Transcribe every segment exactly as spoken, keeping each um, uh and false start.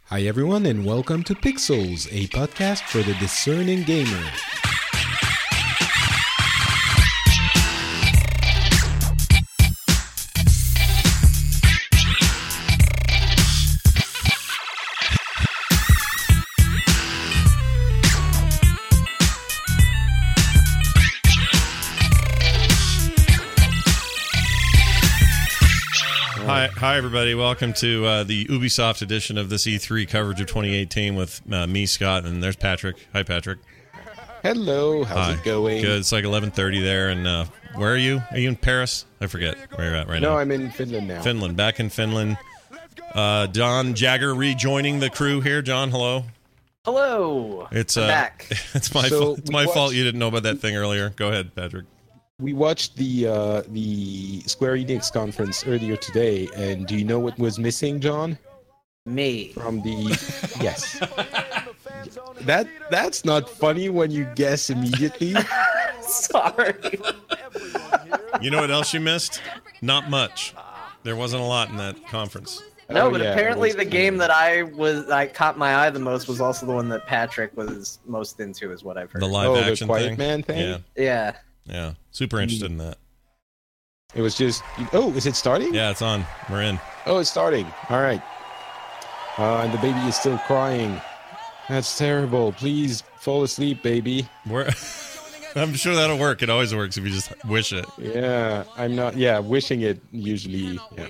Hi everyone and welcome to Pixels, a podcast for the discerning gamer. Hi, hi, everybody. Welcome to uh, the Ubisoft edition of this E three coverage of twenty eighteen with uh, me, Scott, and there's Patrick. Hi, Patrick. Hello, how's Hi. it going? Good. It's like eleven thirty there, and uh, where are you? Are you in Paris? I forget where you're at right no, now. No, I'm in Finland now. Finland. Back in Finland. Uh, John Jagger rejoining the crew here. John, hello. Hello. It's I'm uh, back. It's my So fault. It's my we fault watched- you didn't know about that thing earlier. Go ahead, Patrick. We watched the uh, the Square Enix conference earlier today, and do you know what was missing, John? Me. From the yes. That that's not funny when you guess immediately. Sorry. You know what else you missed? Not much. There wasn't a lot in that conference. No, Oh, but yeah, apparently it was the game that I was I caught my eye the most was also the one that Patrick was most into, is what I've heard. The live oh, action the Quiet thing. Man thing. Yeah, Yeah. yeah. Super interested in that. It was just. Oh, is it starting? Yeah, it's on. We're in. Oh, it's starting. All right. Uh, and the baby is still crying. That's terrible. Please fall asleep, baby. We're I'm sure that'll work. It always works if you just wish it. Yeah, I'm not. Yeah, wishing it usually. Yeah.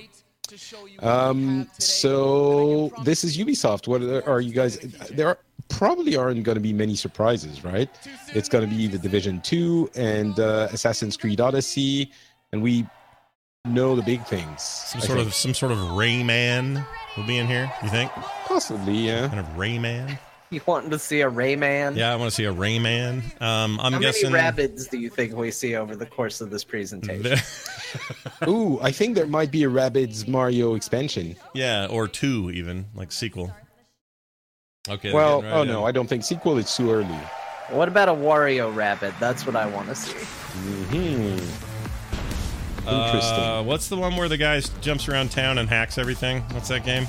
Um. So this is Ubisoft. What are, are you guys? There are, probably aren't going to be many surprises, right? It's going to be The Division two and uh, Assassin's Creed Odyssey, and we know the big things. Some I sort think. of some sort of Rayman will be in here. You think? Possibly, yeah. Kind of Rayman. You wanting to see a Rayman? Yeah, I want to see a Rayman. Um, I'm How guessing. many rabbits do you think we see over the course of this presentation? Ooh, I think there might be a Rabbids Mario expansion. Yeah, or two even, like sequel. Okay. Well, they're getting oh right no, in. I don't think sequel. It's too early. What about a Wario rabbit? That's what I want to see. Hmm. Interesting. Uh, what's the one where the guy jumps around town and hacks everything? What's that game?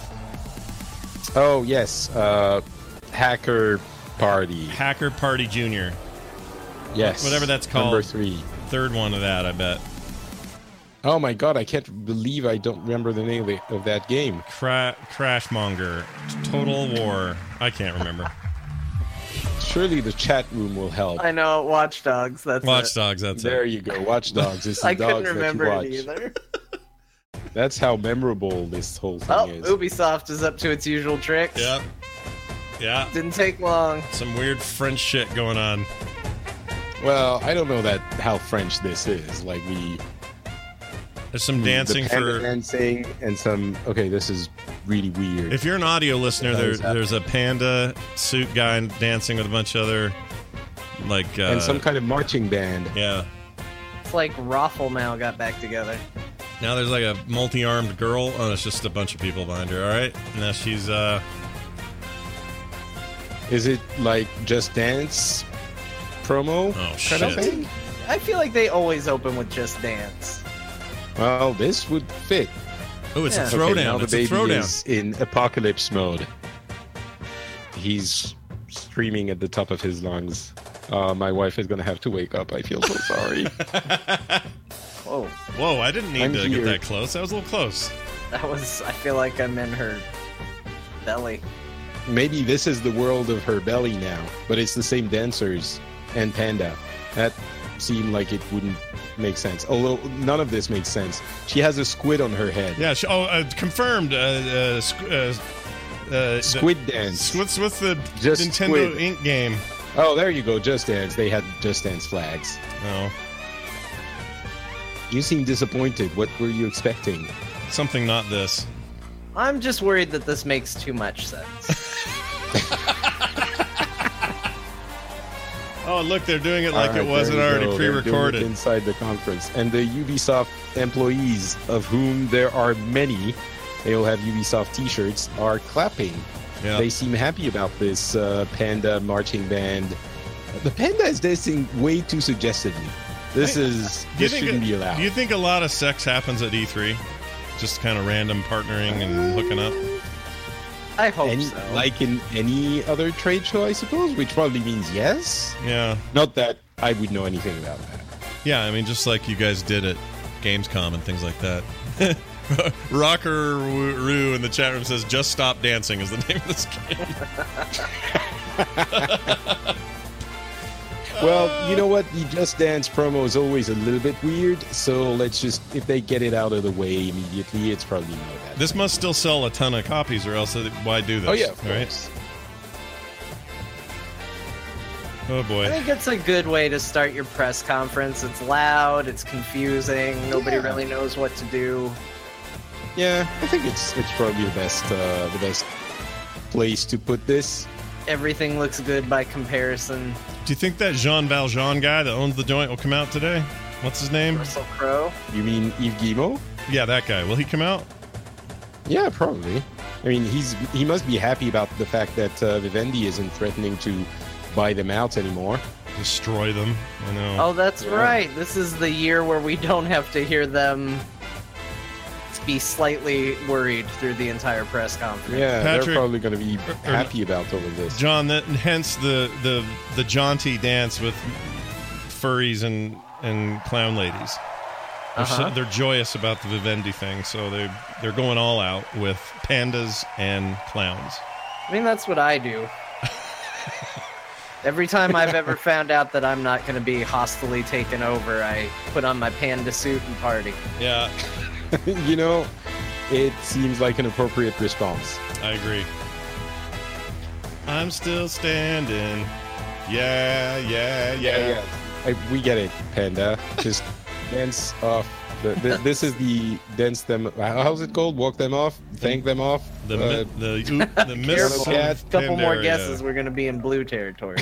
Oh yes, uh, Hacker Party. Hacker Party Junior Yes, Whatever that's called. Number three. Third one of that, I bet. Oh my god, I can't believe I don't remember the name of, the, of that game. Cra- Crashmonger, Total War. I can't remember. Surely the chat room will help. I know, Watch Dogs. That's Watch it. Dogs. That's There it. you go. Watch Dogs. It's the I dogs couldn't remember that it you watch. either. That's how memorable this whole thing Oh, is. Ubisoft is up to its usual tricks. Yep. Yeah. Didn't take long. Some weird French shit going on. Well, I don't know that how French this is. Like the There's some dancing the panda for. dancing and some. Okay, this is really weird. If you're an audio listener, That there, is happening. there's a panda suit guy dancing with a bunch of other, like, uh, and some kind of marching band. yeah. It's like Raffle now got back together. Now there's like a multi-armed girl. Oh, it's just a bunch of people behind her. All right. Now she's uh. Is it like Just Dance promo Oh kind shit. of thing? I feel like they always open with Just Dance. Well, this would fit. Oh, it's Yeah. a Okay, throwdown. Okay, now the it's a baby throwdown. is in apocalypse mode. He's screaming at the top of his lungs. Uh, my wife is going to have to wake up. I feel so sorry. Whoa, Whoa! I didn't need I'm to here. get that close. That was a little close. that was. I feel like I'm in her belly. Maybe this is the world of her belly now, but it's the same dancers and Panda. That seemed like it wouldn't make sense. Although none of this makes sense. She has a squid on her head. Yeah. She, oh, uh, confirmed. Uh, uh, squ- uh, uh, Squid Dance. The, what's what's the Just Nintendo Squid. Incorporated game? Oh, there you go. Just Dance. They had Just Dance flags. Oh, You seem disappointed. What were you expecting? something not this. I'm just worried that this makes too much sense. Oh, look, they're doing it like All right, it wasn't there you already go. They're doing it pre-recorded. inside the conference. And the Ubisoft employees, of whom there are many, they all have Ubisoft t-shirts, are clapping. Yeah. They seem happy about this uh, panda marching band. The panda is dancing way too suggestively. This Hey, is Do you this think shouldn't it- be allowed. Do you think a lot of sex happens at E three? Just kind of random partnering and hooking up? I hope any, so. like in any other trade show, I suppose, which probably means yes. Yeah. Not that I would know anything about that. Yeah, I mean, just like you guys did at Gamescom and things like that. Rocker Roo in the chat room says, "Just Stop Dancing" is the name of this game. Well, you know what? The Just Dance promo is always a little bit weird, so let's just, if they get it out of the way immediately, it's probably not that. This must still sell a ton of copies, or else why do this? Oh, yeah, of right? course. Oh, I boy. think it's a good way to start your press conference. It's loud, it's confusing, nobody Yeah. really knows what to do. Yeah, I think it's it's probably the best uh, the best place to put this. Everything looks good by comparison. Do you think that Jean Valjean guy that owns the joint will come out today? What's his name? Russell Crowe. You mean Yves Guillemot? Yeah, that guy. Will he come out? Yeah, probably. I mean, he's he must be happy about the fact that uh, Vivendi isn't threatening to buy them out anymore. Destroy them. I know. Oh, that's Yeah. right. This is the year where we don't have to hear them be slightly worried through the entire press conference. Yeah, Patrick- they're probably going to be or- happy about all of this. John, that hence the the the jaunty dance with furries and and clown ladies. They're, so- Uh-huh. they're joyous about the Vivendi thing, so they they're going all out with pandas and clowns. I mean, that's what I do. Every time I've ever found out that I'm not going to be hostily taken over, I put on my panda suit and party. Yeah, You know, it seems like an appropriate response. I agree. I'm still standing. Yeah, yeah, yeah. I, we get it, Panda. Just dance off. The, the, this is the dance them. How's it called? Walk them off. Thank them off. The uh, mi- the oop, the miss Careful, of Cat. couple more Pandaria. guesses, we're going to be in blue territory.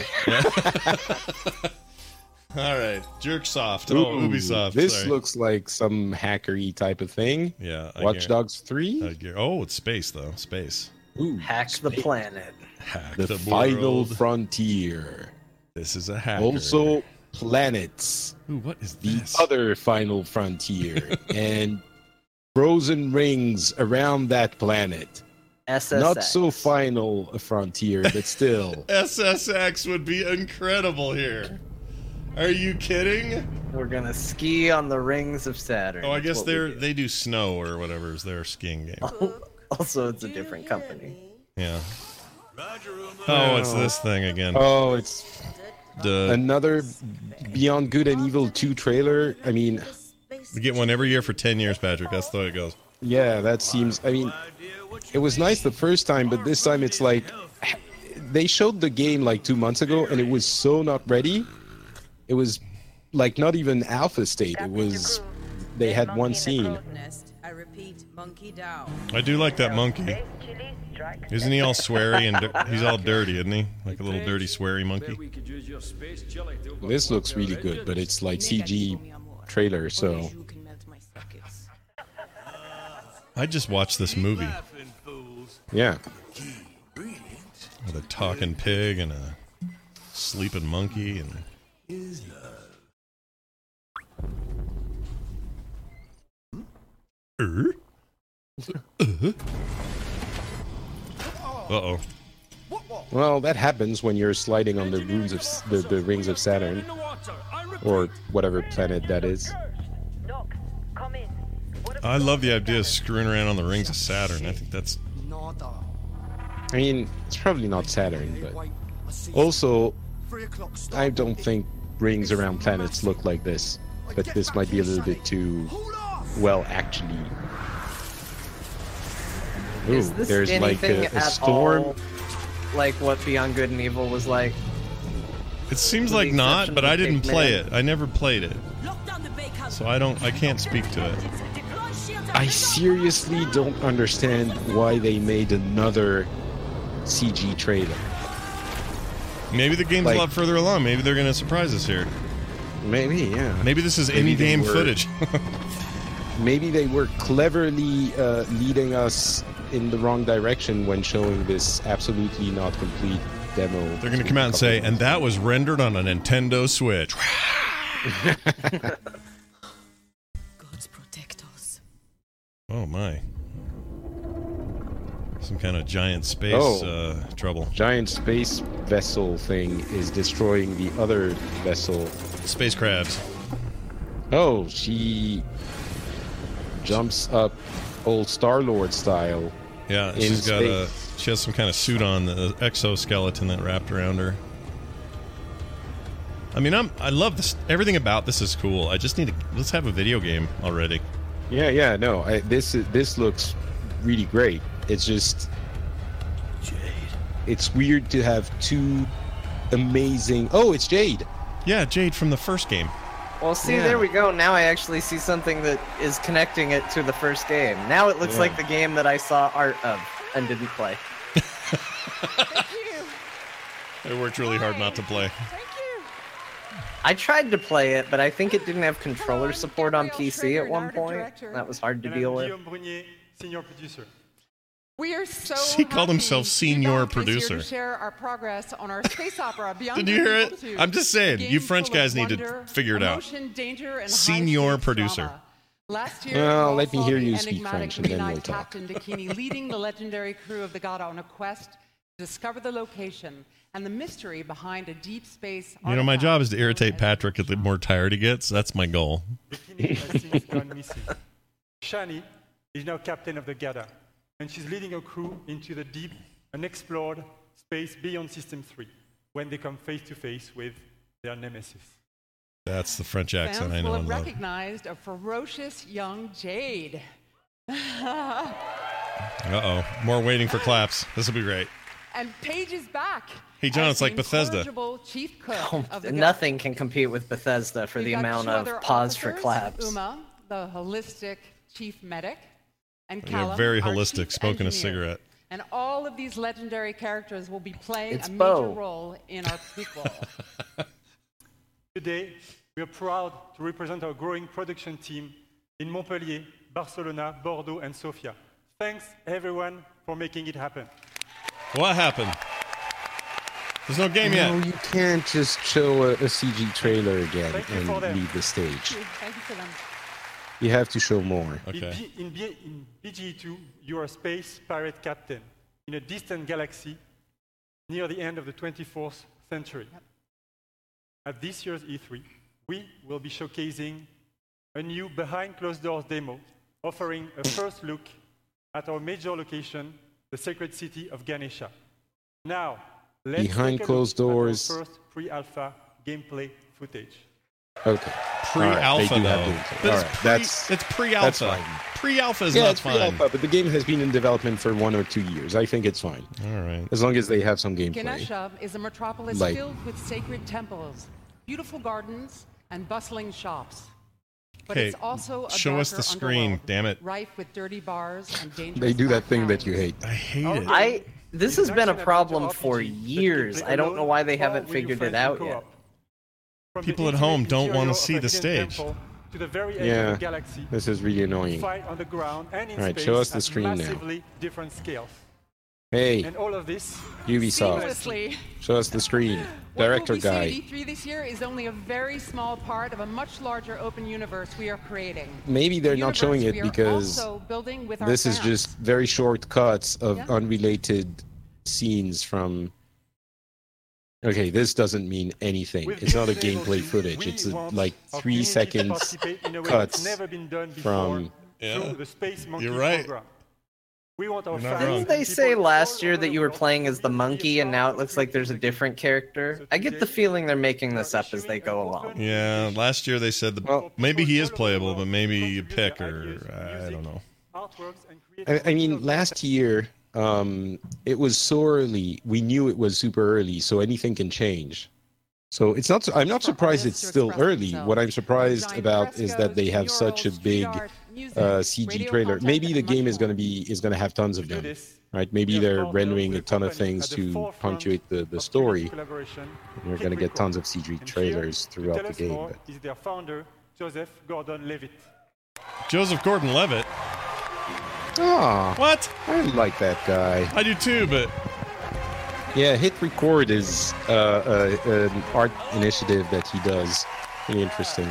All right, Jerk Soft. Oh, ooh, Ubisoft. This sorry. looks like some hackery type of thing. Yeah. I Watch guar- Dogs three. I guar- oh, it's space though. Space. Ooh, Hack the space. planet. Hack The, the, final world. frontier. This is a hacker. Also, planets. Ooh, what is The this? other final frontier and frozen rings around that planet. S S X. Not so final a frontier, but still. S S X would be incredible here. Are you kidding? We're going to ski on the rings of Saturn. Oh, I That's guess what we they're do. they do snow or whatever is their skiing game. Also, it's a different company. Yeah. Oh, it's this thing again. Oh, it's The, another Beyond Good and Evil two trailer. I mean, we get one every year for ten years, Patrick. That's the way it goes. yeah, that seems. I mean, it was nice the first time, but this time it's like they showed the game like two months ago, and it was so not ready. It was like not even alpha state. It was they had one scene. I repeat, monkey down. I do like that monkey. Isn't he all sweary and dir- he's all dirty, isn't he? Like a little dirty sweary monkey. This looks really good, but it's like C G trailer, so I just watched this movie yeah. with a talking pig and a sleeping monkey and. Uh oh. Well, that happens when you're sliding on the runes of s- the, the rings of Saturn, or whatever planet that is. I love the idea of screwing around on the rings of Saturn. I think that's. I mean, it's probably not Saturn, but also, I don't think rings around planets look like this. But this might be a little bit too, well, actually. Ooh, Is this there's like anything a, a at storm. all like what Beyond Good and Evil was like? It seems With like the not, exception but of I didn't Pigman. play it. I never played it, so I don't. I can't speak to it. I seriously don't understand why they made another C G trailer. Maybe the game's Like- a lot further along. Maybe they're going to surprise us here. Maybe, yeah. Maybe this is Maybe they in-game were- footage. Maybe they were cleverly uh, leading us in the wrong direction when showing this absolutely not complete demo. They're going to come out and say, and that was rendered on a Nintendo Switch. Gods protect us. Oh my. Some kind of giant space Oh. uh, trouble. Giant space vessel thing is destroying the other vessel. Space crabs. Oh, she jumps up old Star-Lord style. Yeah, In she's got a. space. She has some kind of suit on, the exoskeleton that wrapped around her. I mean, I'm. I love this. Everything about this is cool. I just need to. Let's have a video game already. Yeah, yeah, no, I, this is, this looks really great. It's just, Jade. it's weird to have two amazing. Oh, it's Jade. Yeah, Jade from the first game. Well, see, Yeah. there we go. Now I actually see something that is connecting it to the first game. Now it looks Yeah. like the game that I saw art of and didn't play. It worked really hard not to play. I tried to play it, but I think it didn't have controller support on P C at one point. That was hard to deal with. Guillaume Brunier, senior producer. We are so He called happy himself to be senior back this year producer. to share our progress on our space opera Beyond Did you hear Good it? and Evil two, I'm just saying, a you game French full of guys need to wonder, figure it out. emotion, danger, and Senior high-stakes producer. drama. Last year, Well, Rolf let me saw hear the you speak enigmatic French and then green-eyed we'll talk. Captain Dakini leading the legendary crew of the Gada on a quest to discover the location and the mystery behind a deep space. You know, my artifact job is to known irritate as Patrick the more tired he gets. That's my goal. Bikini has since gone missing. Shani is now captain of the Gada, and she's leading a crew into the deep, unexplored space beyond System three, when they come face to face with their nemesis. That's the French accent Fans I know will and have love. recognized a ferocious young Jade. Uh-oh. More waiting for claps. This will be great. And Paige is back. Hey, John, as it's like the Bethesda. incorrigible chief cook Oh, of the nothing can compete with Bethesda for We've the got amount two of other pause for officers, claps. Uma, the holistic chief medic, and You're Callum, very our holistic, chief smoking a engineer. cigarette. And all of these legendary characters will be playing It's a major Bo. role in our prequel. Today, we are proud to represent our growing production team in Montpellier, Barcelona, Bordeaux, and Sofia. Thanks, everyone, for making it happen. What happened? There's no game yet. No, you can't just show a, a C G trailer again Thank you for and them. leave the stage. Thank you for them. You have to show more. Okay. In, B, in, B, in B G E two, you are a space pirate captain in a distant galaxy near the end of the twenty-fourth century. At this year's E three, we will be showcasing a new behind closed doors demo, offering a first look at our major location, the sacred city of Ganesha. Now, let's Behind take a closed look doors. at our first pre-alpha gameplay footage. Okay. Pre-alpha, All right, they do have though. gameplay. But All it's, right, pre, that's it's pre-alpha. that's fine. Pre-alpha is yeah, not it's fine. pre-alpha, but the game has been in development for one or two years. I think it's fine All right. as long as they have some gameplay. Ganesha is a metropolis Like- filled with sacred temples, beautiful gardens, and bustling shops. But Okay, it's also a show us darker the screen, underworld, damn it. rife with dirty bars and dangerous They do that black thing that you alleys. hate. I hate Oh, it. I this has It's been a an problem action for R P G that you years. play I don't know alone why they or haven't with your figured friends it in out co-op. yet. From the People at intimate home don't interior wanna of see a the hidden stage. temple to the very edge Yeah. of the galaxy, This is really annoying. fight on the ground and in All right, space show us the at screen now. massively different scales. Hey, And all of this Ubisoft, Seamlessly. show us the screen. What Director will we see at guy. E three this year is only a very small part of a much larger open universe we are creating. Maybe they're A not showing universe it we are because also building with our this is fans. just very short cuts of Yeah. unrelated scenes from. Okay, this doesn't mean anything. with It's not a this demo gameplay team, footage. we It's a, want like our three community to seconds participate in a way cuts that's never been done before from. Yeah. through the Space Monkey You're right. program. We want our You're not fans wrong. Didn't they and say people last all year over that the you were world playing to as the be monkey and now it proud looks of like there's a the different character? So I get the today, feeling they're making we are this up as they issuing go an along. open Yeah, invitation last year they said the Well- maybe he is for people all over the playable, world but to maybe you contribute pick their or ideas, I music, don't know. artworks, and create I, I mean, original last year, um, it was so early. We knew it was super early, so anything can change. So it's not. I'm not For surprised it's artists to still express early. themselves. What I'm surprised Design about is that they have frescoes, such a murals, big street art, music, uh, C G radio trailer. content, Maybe the and much game is more. going to be is going to have tons of To do them, this, right? Maybe we have they're partnered rendering with a ton of company things at the to forefront punctuate the, the of community story. collaboration, We're Hit going to get Record. tons of C G And here trailers to throughout tell the us game. more But is their founder, Joseph Gordon-Levitt. Joseph Gordon-Levitt. ah, What? I like that guy. I do too, but Yeah, Hit Record is uh, uh, an art initiative that he does. Really interesting.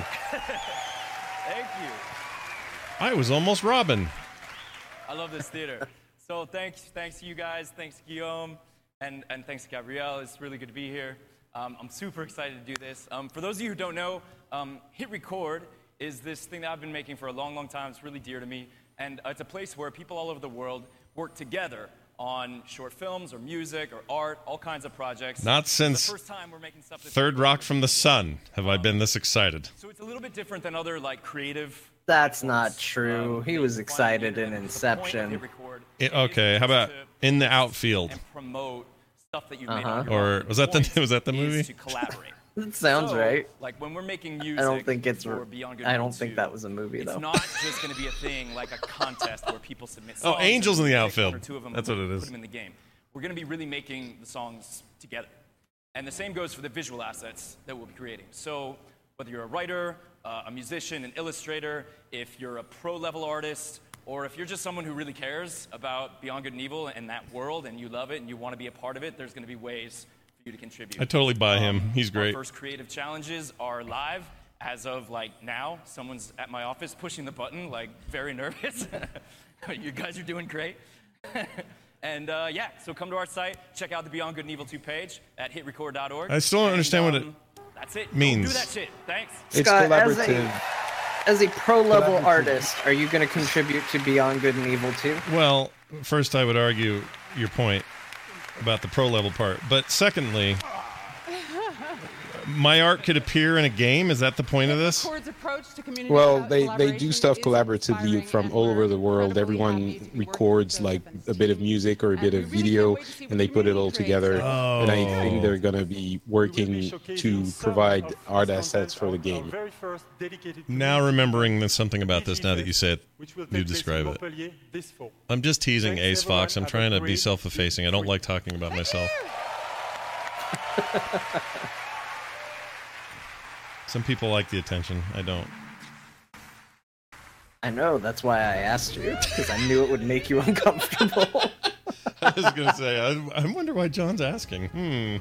Thank you. I was almost Robin. I love this theater. So thanks, thanks to you guys, thanks to Guillaume, and, and thanks to Gabrielle. It's really good to be here. Um, I'm super excited to do this. Um, for those of you who don't know, um, Hit Record is this thing that I've been making for a long, long time. It's really dear to me. And uh, it's a place where people all over the world work together on short films or music or art, all kinds of projects. Not since it's the first time we're making stuff that's Third Rock from the Sun have I been this excited. So it's a little bit different than other like creative. That's not true. He was excited in Inception. It, okay, how about In the Outfield? And promote stuff that you made Uh-huh. on your Or own. was that the point was that the is movie? To collaborate. That sounds So, right. Like when we're making music. I don't think it's. for Beyond Good I and don't Evil think two, that was a movie it's though. not just going to be a thing like a contest where people submit Oh, songs. Angels and in the we pick Outfield. one or two of them That's and what it put is. them in the game. We're going to be really making the songs together. And the same goes for the visual assets that we'll be creating. So whether you're a writer, uh, a musician, an illustrator, if you're a pro-level artist, or if you're just someone who really cares about Beyond Good and Evil and that world and you love it and you want to be a part of it, there's going to be ways for you to contribute. I totally buy him. Um, He's great. Our first creative challenges are live. As of like now, someone's at my office pushing the button, like very nervous. You guys are doing great. And uh, yeah, so come to our site, check out the Beyond Good and Evil two page at hit record dot org. I still don't And, understand what it um, That's it. means. Go do that shit. Thanks. It's Scott, as collaborative. a, as a pro-level artist, are you going to contribute to Beyond Good and Evil too? Well, first I would argue your point about the pro level part, but secondly, my art could appear in a game. Is that the point of this? Record's approach to community Well, co- they, they do collaboration stuff is collaboratively inspiring from and all over we're the world. incredibly Everyone happy to be working records with like both a bit of entities. music or a And bit we of really video, can't wait to see what and they the put it all community creates. together. And I Oh. think they're going to be working to provide art assets for the game. Now remembering there's something about this now that you say it, you describe it. I'm just teasing Ace Fox. I'm trying to be self-effacing. I don't like talking about myself. Some people like the attention. I don't. I know. That's why I asked you because I knew it would make you uncomfortable. I was going to say, I, I wonder why John's asking. Hmm.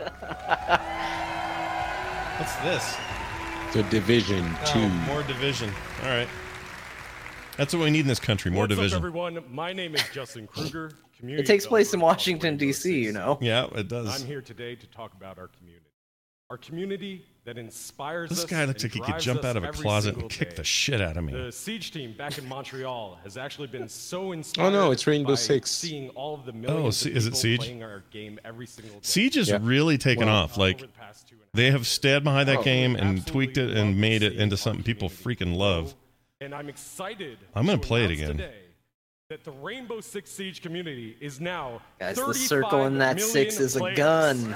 What's this? The Division two. Oh, more division. All right. That's what we need in this country, more What's division. up, everyone? My name is Justin Kruger. Community It takes place in developer of Washington, Rainbow D C, Six. you know. Yeah, it does. I'm here today to talk about our community. Our community that inspires This us guy looks and like he could drives jump us out of a every closet single and kick day. the shit out of me. The Siege team back in Montreal has actually been so inspired Oh, no, it's Rainbow by Six. seeing all of the millions Oh, of is it people Siege? playing our game every single day. Siege has Yeah. really taken Well, off. Like, Over the past two and a half they have stayed behind that Oh. game and Absolutely tweaked it love and made it seeing into our something people community freaking love. grow, and I'm excited. I'm gonna to play it announce again. today that the Rainbow Six Siege community is now Guys, the thirty-five circle in that six million is a players. gun.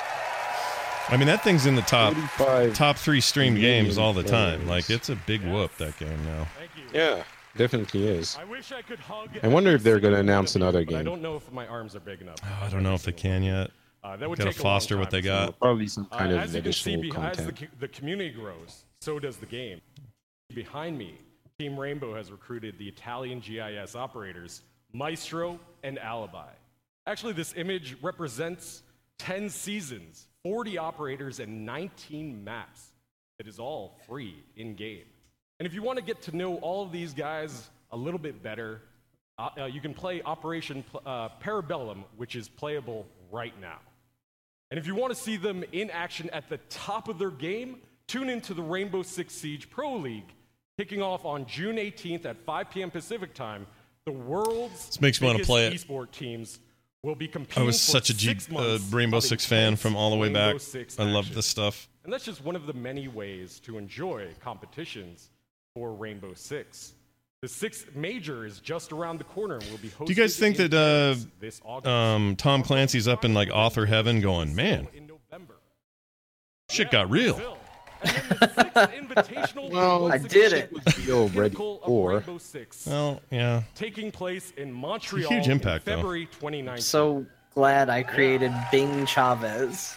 I mean, that thing's in the top forty-five top three streamed million games all the time. players. Like, it's a big whoop, that game now. Thank you. Yeah, definitely is. I wish I could hug. I wonder if they're every gonna single announce one of you, another but I game. don't know if my arms are big enough. Oh, I don't know if they can yet. Uh, that would Gotta take a long foster what time, they so, got. Probably some Uh, kind of as you can see, additional behind, as the, content. co- the community grows, so does the game. Behind me, Team Rainbow has recruited the Italian G I S operators, Maestro and Alibi. Actually, this image represents ten seasons, forty operators, and nineteen maps. It is all free in-game. And if you want to get to know all of these guys a little bit better, uh, uh, you can play Operation Pl- uh, Parabellum, which is playable right now. And if you want to see them in action at the top of their game, tune into the Rainbow Six Siege Pro League, kicking off on June eighteenth at five p.m. Pacific time. The world's This makes me wanna biggest play it. esport teams will be competing I was for such a G, six uh, months Rainbow of Six fan intense from all the way Rainbow back. Six I love action. this stuff. And that's just one of the many ways to enjoy competitions for Rainbow Six. The sixth major is just around the corner and will be hosted Do you guys think in that uh, Paris this August. um, Tom Clancy's up in like author heaven going, man, In November. shit Yeah, got real. Brazil. And then the sixth invitational Well, Rainbow I Six did it. Championship, Be all the ready pinnacle of for. Rainbow Six, Well, yeah. taking place in Montreal huge impact, in though. February twenty nineteen. So glad I created Bing Chavez.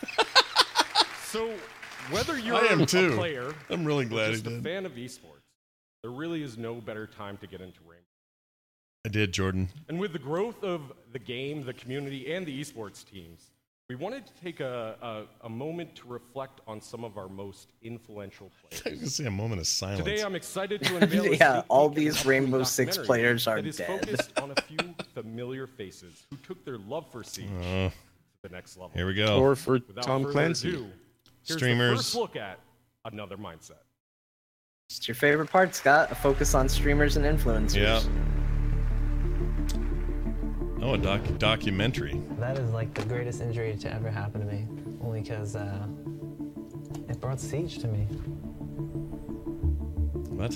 So whether you're I am a too. player I'm really or glad just he a did. fan of esports, there really is no better time to get into Rainbow. I did, Jordan. And with the growth of the game, the community, and the esports teams, we wanted to take a, a, a moment to reflect on some of our most influential I was players. gonna say a moment of silence. Today, I'm excited to unveil a Yeah, sneak all peek these at a Rainbow Six documentary players are that is dead. focused on a few familiar faces who took their love for Siege Uh, to the next level. here we go. Or for Without Tom further Clancy. ado, here's Streamers. the first look at Another Mindset. It's your favorite part, Scott. A focus on streamers and influencers. Yeah. Oh, a doc documentary. That is like the greatest injury to ever happen to me, only because uh, it brought Siege to me. What?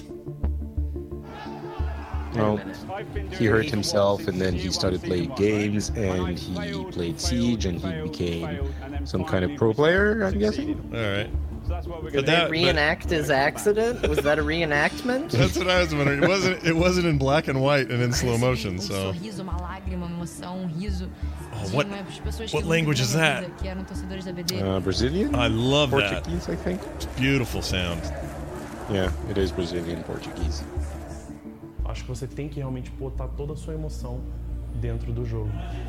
Well, he hurt himself, and then he started playing games, and he played Siege, and he became some kind of pro player, I'm guessing. All right. Did But they that, but reenact his accident? Was that a reenactment? that's what I was wondering. It wasn't. It wasn't in black and white and in slow motion. So. sorriso, uma lágrima, uma emoção, um riso. Oh, what? Tinha as pessoas que What eu language nunca is vi na that? vida, que eram torcedores da B D. Uh, Brazilian? I love that. Portuguese, I think. It's beautiful sound. Yeah, it is Brazilian Portuguese. Acho que você tem que realmente botar toda a sua emoção dentro do jogo.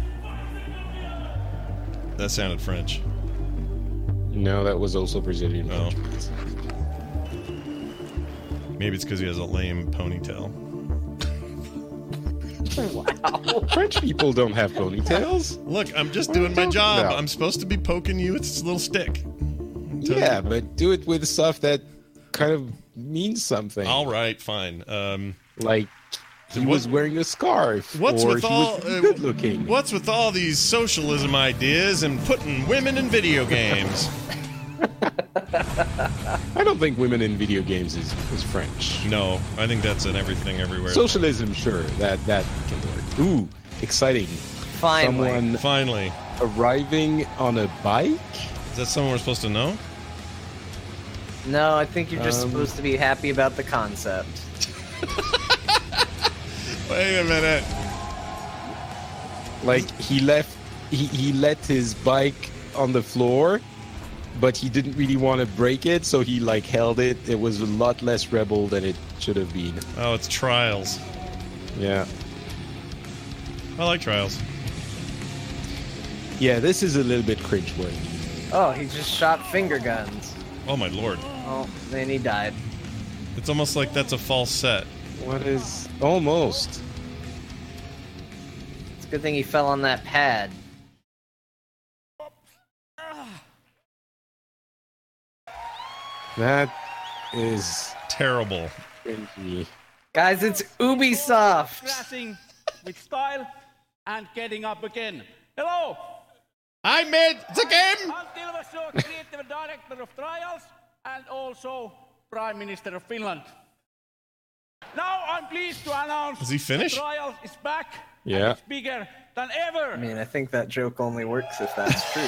That sounded French. No, that was also Brazilian Oh. Portuguese. Maybe it's because he has a lame ponytail. Wow. French people don't have ponytails. Look, I'm just What are doing you my talking job. about? I'm supposed to be poking you with this little stick. Yeah, but do it with stuff that kind of means something. All right, fine. Um, Like he What- was wearing a scarf, what's or with he all was uh, good looking. What's with all these socialism ideas and putting women in video games? I don't think women in video games is, is French. No, I think that's in everything everywhere. Socialism, sure, that that can work. Ooh, exciting! Finally. Someone Finally, arriving on a bike. is that someone we're supposed to know? No, I think you're just Um, supposed to be happy about the concept. Wait a minute. Like he left, he, he let his bike on the floor, but he didn't really want to break it, so he like held it. It was a lot less rebel than it should have been. Oh, it's Trials. Yeah, I like Trials. yeah. This is a little bit cringeworthy. Oh, he just shot finger guns. Oh my lord. Oh, then he died. It's almost like that's a false set. What is almost? It's a good thing he fell on that pad. That is Terrible. cringy. Guys, it's Ubisoft! Crashing with style and getting up again. Hello! I made the game! I'm Tilvasho, creative director of Trials and also Prime Minister of Finland. Now I'm pleased to announce Is he finished? that Trials is back. Yeah. And it's bigger than ever. I mean, I think that joke only works if that's true.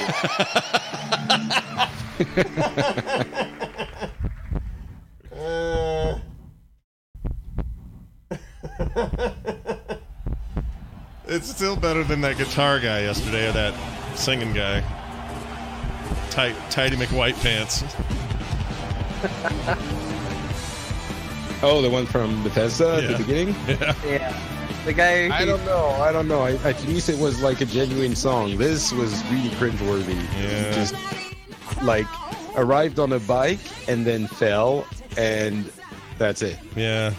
It's still better than that guitar guy yesterday, or that singing guy. Tight, tighty McWhite pants. Oh, the one from Bethesda at Yeah. the beginning? Yeah. Yeah. The guy. I he- don't know. I don't know. I, at least it was like a genuine song. This was really cringeworthy. Yeah. He just like arrived on a bike and then fell, and that's it. Yeah.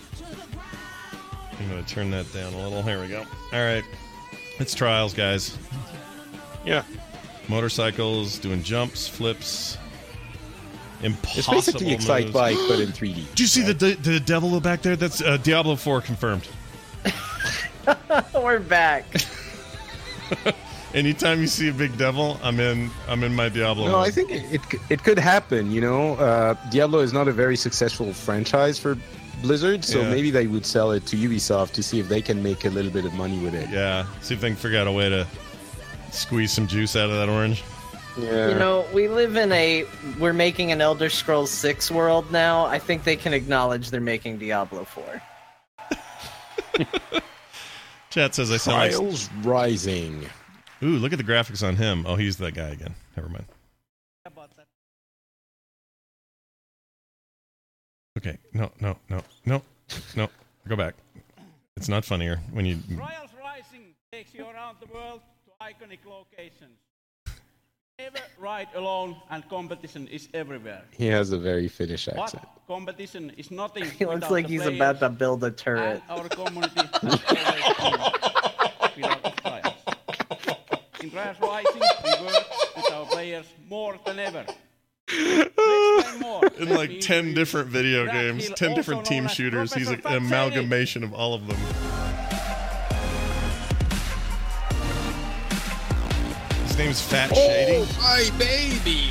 I'm gonna turn that down a little. Here we go. All right. It's Trials, guys. Yeah. Motorcycles, doing jumps, flips. Impossible It's basically Excite moves. Bike, but in three D. Do you see the, the the devil back there? That's uh, Diablo four confirmed. We're back. Anytime you see a big devil, I'm in. I'm in my Diablo. No, mode. I think it, it it could happen. You know, uh, Diablo is not a very successful franchise for Blizzard, so Yeah. maybe they would sell it to Ubisoft to see if they can make a little bit of money with it. Yeah. See if they can figure out a way to squeeze some juice out of that orange. Yeah. You know, we live in a. We're making an Elder Scrolls six world now. I think they can acknowledge they're making Diablo four. Chat says I sound like. Trials Rising. Ooh, look at the graphics on him. Oh, he's that guy again. Never mind. Okay. No, no, no, no, no. Go back. It's not funnier when you. Trials Rising takes you around the world to iconic locations. Never ride alone, and competition is everywhere. He has a very Finnish But accent. competition is nothing. He looks without like the he's players, about to build a turret. and our community has always been. in Grass Rising, we work with our players more than ever. To explain more, In let like me ten introduce different video Brad games, Hill, ten also different known team as shooters. He's Professor like an Fat amalgamation of all of them. His name's Fat Shady. Oh, my baby.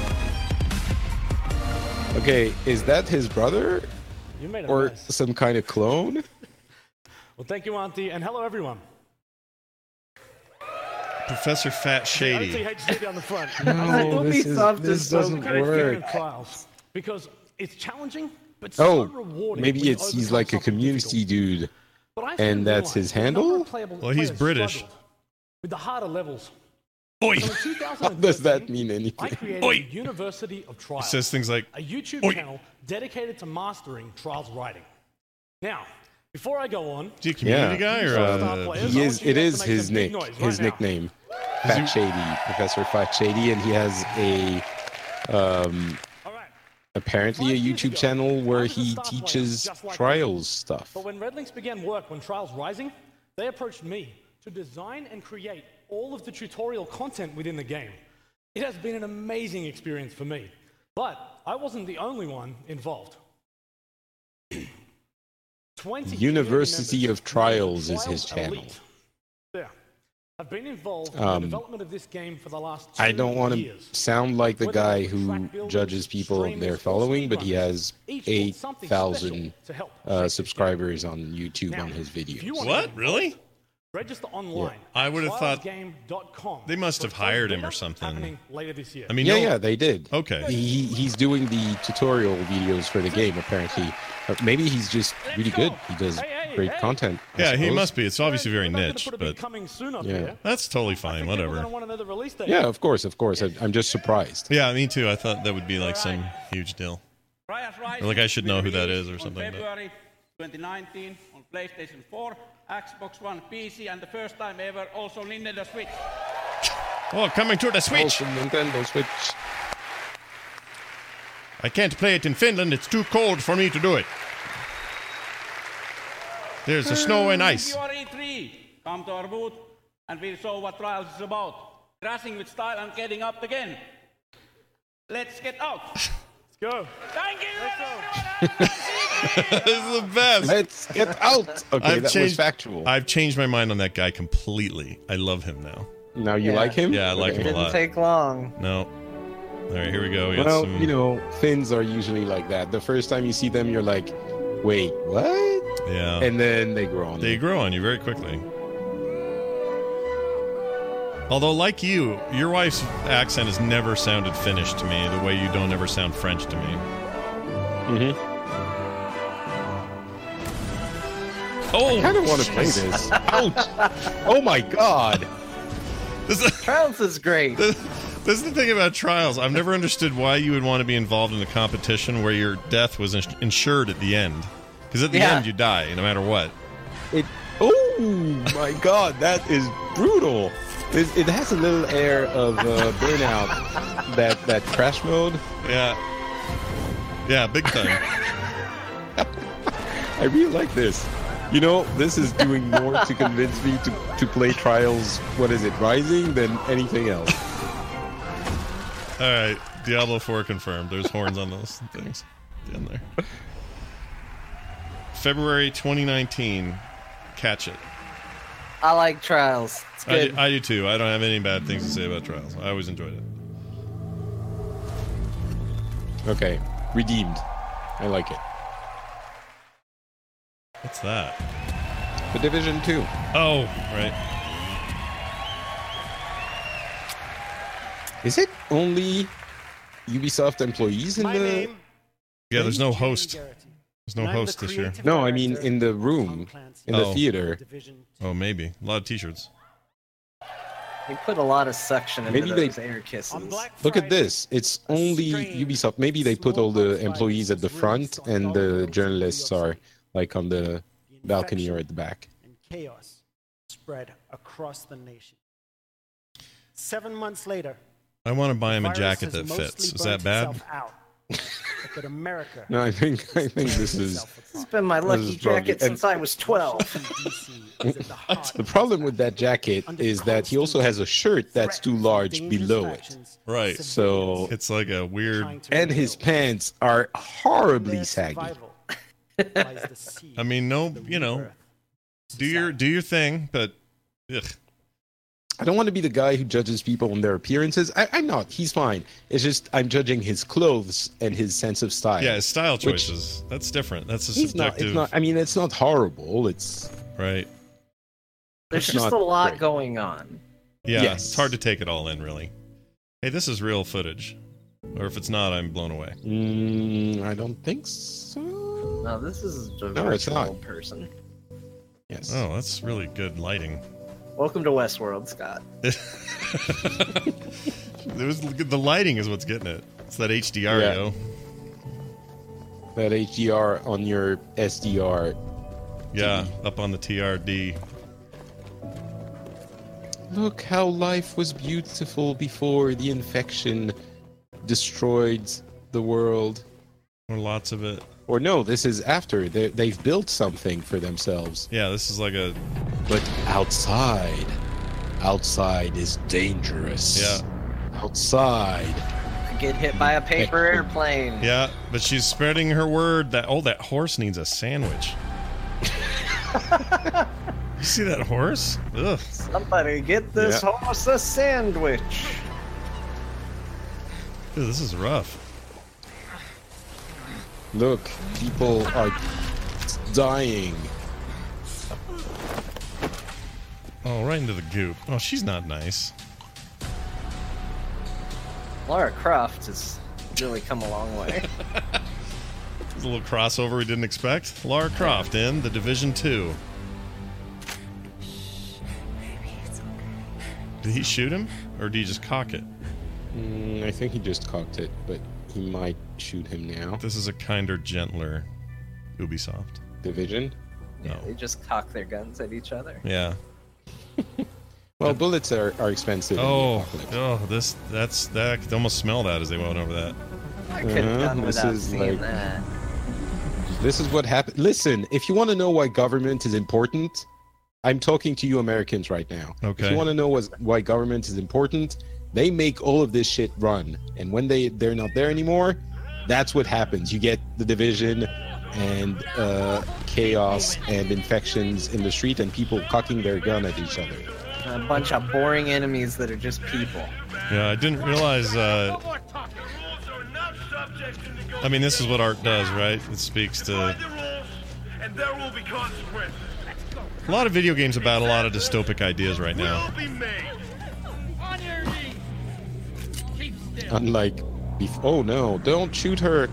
Okay, is that his brother? You made a Or mess. some kind of clone? Well, thank you, Auntie, and hello, everyone. Professor Fat Shady. Auntie H D on the front. No, this, is, Ubisoft this is so doesn't Great feeling work. of trials because it's challenging, but so Oh, rewarding. maybe when you it's he's overcome like a something community difficult. dude. But I soon And that's his realized that a number handle? of playable- Well, he's players British. struggled with the harder levels. Oi! So in two thousand What does that thirteen, mean I anything? created Oi! University of He Trials, says things like, a YouTube Oi! channel dedicated to mastering trials writing. Now, before I go on, is he a community Yeah. guy or uh, uh, players, He I is. want you It guys is to make his some big nick, noise his right now. nickname, Fat Shady, Professor Fat Shady, and he has a um, All right. apparently a Five years YouTube ago, channel I where was a he star player, teaches just like trials stuff. But when Redlinks began work on Trials Rising, they approached me to design and create all of the tutorial content within the game. It has been an amazing experience for me, but I wasn't the only one involved. twenty University community of Trials members is his Trials channel. Elite. Yeah. I've been involved in Um, the development of this game for the last two I don't want to years. sound like the Whether guy it's who track builders, judges people on their streamers, or following, but he speedrunners, has each brought eight something thousand special to help shape uh, this subscribers on YouTube Now, on his if you videos. want to What? get Really? involved, register online. I would have thought trialsgame dot com they must have for hired him beta or something. happening later this year. I mean, Yeah, no, yeah, they did. Okay. He, he's doing the tutorial videos for the game, apparently. Uh, maybe he's just really good. He does great content. I Yeah, he suppose. must be. It's obviously very We're not gonna niche, put a but big coming soon up Yeah. here. that's totally I fine. think people are Whatever. gonna want another release date. Yeah, of course, of course. I, I'm just surprised. Yeah, me too. I thought that would be like some huge deal. Trials Rising Or like I should know will who that release is or on something, but- February twenty nineteen on PlayStation four, Xbox One, P C, and the first time ever also Nintendo Switch. Oh, coming to the Switch! Also, Nintendo Switch. I can't play it in Finland. It's too cold for me to do it. There's the snow and If ice. you are E three, come to our booth and we'll show what Trials is about. Crashing with style and getting up again. Let's get out. Let's go. Thank you, everyone. This is the best. Let's get out. Okay, I've that changed, was factual. I've changed my mind on that guy completely. I love him now. Now you Yeah. like him? Yeah, I like Okay. him a Didn't lot. take long. No. All right, here we go. We got Well, some, you know, Finns are usually like that. The first time you see them, you're like, wait, what? yeah. And then they grow on They you. grow on you very quickly. Although, like you, your wife's accent has never sounded Finnish to me the way you don't ever sound French to me. Mm-hmm. Oh, I kind of want to play this. Ouch! Oh my god! This is, Trials is great. this, this is the thing about Trials. I've never understood why you would want to be involved in a competition where your death was ins- insured at the end. Because at the Yeah. end, you die, no matter what. It. Oh my god, that is brutal. It, it has a little air of uh, Burnout. that that crash mode. Yeah. Yeah, big time. I really like this. You know, this is doing more to convince me to, to play Trials, what is it, Rising, than anything else. All right, Diablo four confirmed. There's horns on those things. Down there. February twenty nineteen. Catch it. I like Trials. It's I good. do, I do too. I don't have any bad things to say about Trials. I always enjoyed it. Okay, redeemed. I like it. What's that? The Division two. Oh, right. Is it only Ubisoft employees in My the... name Yeah, there's no is Jamie host. Garrity, There's no and I'm the host this year. creative No, I mean director in the of Tom room, Clancy's in the Oh. theater. Division Oh, maybe. A lot of t-shirts. They put a lot of suction into Maybe they- those air kisses. On Black Look at Friday, this. It's only Ubisoft. Maybe they put all the employees at the front and the journalists are like on the balcony or at the back. and chaos spread across the nation. Seven months later, I want to buy him a virus jacket has that mostly fits. Is burnt that bad? itself out, but that America. No, I think I think this is. It's been my this lucky is probably- jacket and since I was twelve. The problem with that jacket is that he also has a shirt that's too large below it. Right. So it's like a weird. And his pants are horribly saggy. I mean, no, you know, do your do your thing, but ugh. I don't want to be the guy who judges people on their appearances. I, I'm not. He's fine. It's just I'm judging his clothes and his sense of style. Yeah, his style which- choices. That's different. That's a He's not. subjective. It's not. I mean, it's not horrible. It's right. There's It's just not a lot great. going on. Yeah, Yes. it's hard to take it all in, really. Hey, this is real footage, or if it's not, I'm blown away. Mm, I don't think so. No, this is a No, it's virtual not. person. Yes. Oh, that's really good lighting. Welcome to Westworld, Scott. It was the lighting is what's getting it. It's that H D R, Yeah. yo. That H D R on your S D R. Yeah, up on the T R D. Look how life was beautiful before the infection destroyed the world. Or lots of it. Or no, this is after. They, they've built something for themselves. Yeah, this is like a. But outside, outside is dangerous. Yeah. Outside. Get hit by a paper airplane. Yeah, but she's spreading her word that oh, that horse needs a sandwich. You see that horse? Ugh. Somebody get this Yeah. horse a sandwich. Dude, this is rough. Look, people are dying. Oh, right into the goop. Oh, she's not nice. Lara Croft has really come a long way. There's a little crossover we didn't expect. Lara Croft in The Division two. Did he shoot him, or did he just cock it? Mm, I think he just cocked it, but he might shoot him now. This is a kinder, gentler Ubisoft. Division? Yeah, they just cock their guns at each other. Yeah. Well, bullets are, are expensive. in the Oh, apocalypse. oh, this that's that. I could almost smell that as they went over that. I could have Uh-huh, done this without is seeing like- that. This is what happened. Listen, if you want to know why government is important, I'm talking to you Americans right now. If Okay. you want to know what, why government is important, they make all of this shit run. And when they, they're not there anymore, that's what happens. You get the division and uh, chaos and infections in the street and people cocking their gun at each other. A bunch of boring enemies that are just people. Yeah, I didn't realize. Uh, I mean, this is what art does, right? It speaks to. And there will be consequences. A lot of video games about a lot of dystopic ideas right now. Be made. On your knees. Keep still. Unlike, bef- oh no, don't shoot her.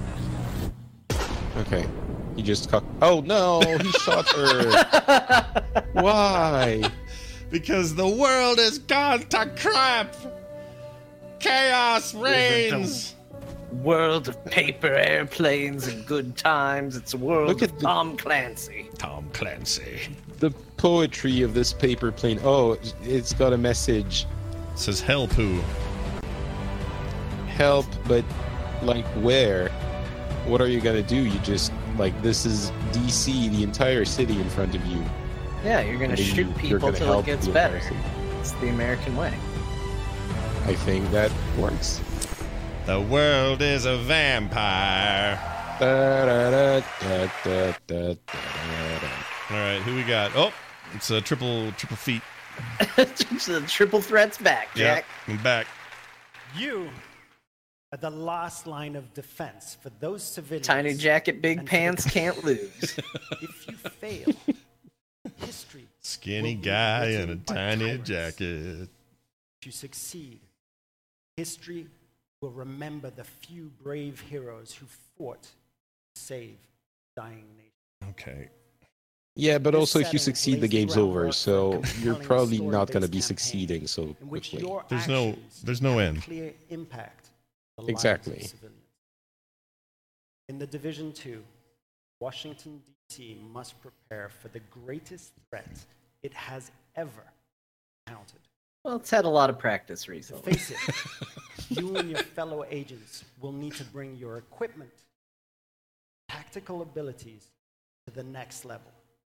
Okay, he just cocked. Oh no, he shot her. Why? Because the world has gone to crap. Chaos reigns. World of paper airplanes and good times. It's a world Look at of the- Tom Clancy. Tom Clancy. The poetry of this paper plane. Oh, it's got a message. It says hell poo. Help, but like where? What are you gonna do? You just like this is D C, the entire city in front of you. Yeah, you're gonna And shoot you- people you're gonna till it help gets the better. entire city. It's the American way. I think that works. The world is a vampire. Da, da, da, da, da, da, da. All right, who we got? Oh, it's a triple triple feet. The triple threats back, Jack. Yeah, I'm back. You are the last line of defense for those civilians. Tiny jacket, big and for pants, the- can't lose. If you fail, history. Skinny will be guy in written a by tiny tyrants. jacket. If you succeed, history will remember the few brave heroes who fought to save a dying nation. Okay. Yeah, but This also if you setting succeed, the lays the game's over, groundwork for a so you're compelling probably not going to story-based be campaign succeeding so in which quickly. your There's no actions there's no have a end. clear impact on the lives Exactly. of civilians. In the Division two, Washington, D C must prepare for the greatest threat it has ever encountered. Well, it's had a lot of practice recently. Face it, You and your fellow agents will need to bring your equipment, tactical abilities to the next level.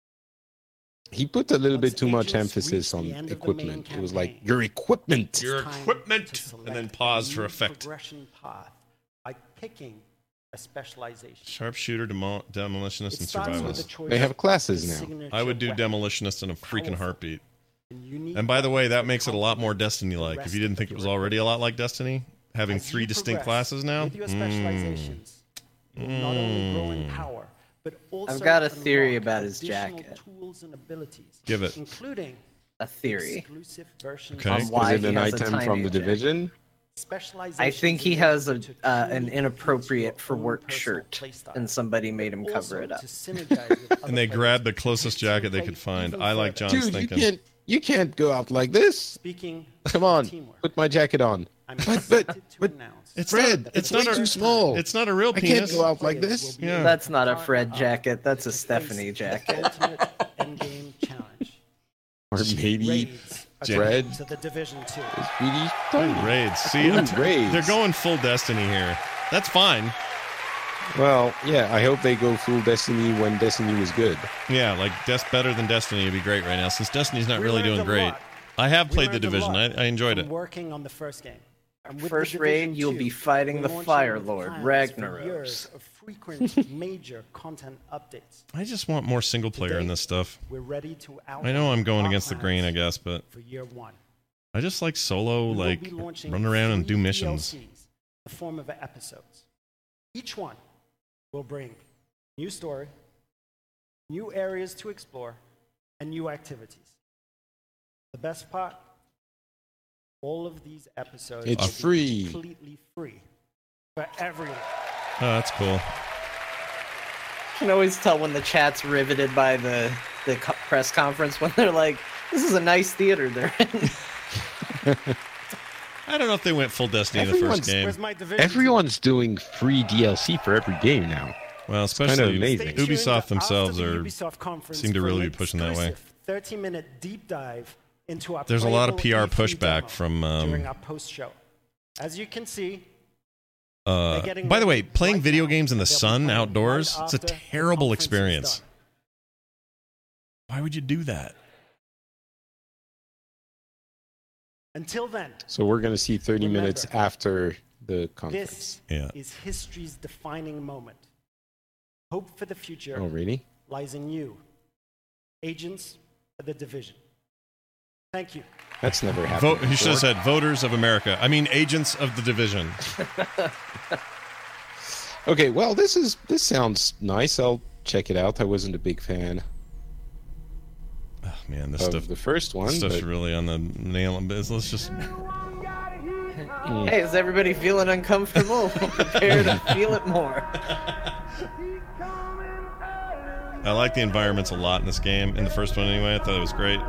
He put a little bit too much agents emphasis reach on the end of the equipment. main It was like, campaign, your equipment. Your time equipment. to select And then a pause for new effect. Progression path by picking a specialization. Sharpshooter, demo- demolitionist, It and starts with survivalist. the choice They have of classes a now. signature I would do weapon, demolitionist in a freaking powerful heartbeat. and unique And by the way, that weapons makes it a lot more complement Destiny-like. the If rest you didn't of think it was your already a lot like Destiny, having As three you distinct progress classes now. with your Mm. specializations, you will not only grow in Mm. power, but also I've got a theory unlock about his additional jacket. tools and abilities, Give it. including A theory. exclusive versions Okay. On of why Is it he an has a item tiny from the jacket. Division? I think he has a uh, an inappropriate for work shirt, and somebody made him cover it up. And they grabbed the closest jacket they could find. I like John's Dude, you thinking. can't, you can't go out like this. Speaking Come on, put my jacket on. But, but, but It's Fred, not, it's it's not way a, too small. It's not a real I penis. can't go out like this. Yeah. That's not a Fred jacket. That's a Stephanie jacket. ultimate endgame challenge. Or maybe Raids Fred to the Division Two. is really Ooh, tiny. raids. See, Ooh, I'm t- raids. they're going full Destiny here. That's fine. Well, yeah, I hope they go full Destiny when Destiny was good. Yeah, like Des- better than Destiny would be great right now, since Destiny's not We really learned doing a great. lot. I have We played the learned a Division. I, lot I enjoyed from it. Working on the first game. And with First the raid, Division you'll two, be fighting we're the launching Fire with Lord, plans Ragnaros. for years of frequent major content updates. I just want more single player in Today, this stuff. We're ready to I know I'm going outline against the our grain, I plans guess, but for year one. I just like solo, We will like be launching run around and do three missions. D L Cs in the form of episodes. Each one will bring new story, new areas to explore, and new activities. The best part, all of these episodes It's will be free. completely free for everyone. Oh, that's cool. You can always tell when the chat's riveted by the the co- press conference when they're like, "This is a nice theater they're in." I don't know if they went full Destiny in the Everyone's- first game. Where's my division? Everyone's doing free D L C for every game now. Well, It's kind of especially amazing. Stay tuned Ubisoft themselves after the are Ubisoft conference seem to for really an be pushing that way. exclusive thirty-minute deep dive into our There's a lot of playable P R E three pushback demo from. during Um, our post-show. As you can see, uh, getting by the way, ready playing right video now, games in the and they'll be sun playing outdoors, right it's a after the terrible conference is experience. done. Why would you do that? Until then, So we're going to see thirty Remember, minutes after the conference. this Yeah. is history's defining moment. Hope for the future Oh, really? lies in you, agents of the Division. Thank you. That's never happened. Vote, you should have before. said voters of America. I mean, agents of the Division. Okay, well, this is this sounds nice. I'll check it out. I wasn't a big fan Oh, man, this of stuff. the first one. This stuff's but- really on the nail. Let's just. Hey, is everybody feeling uncomfortable? Prepare to feel it more. I like the environments a lot in this game. In the first one, anyway, I thought it was great.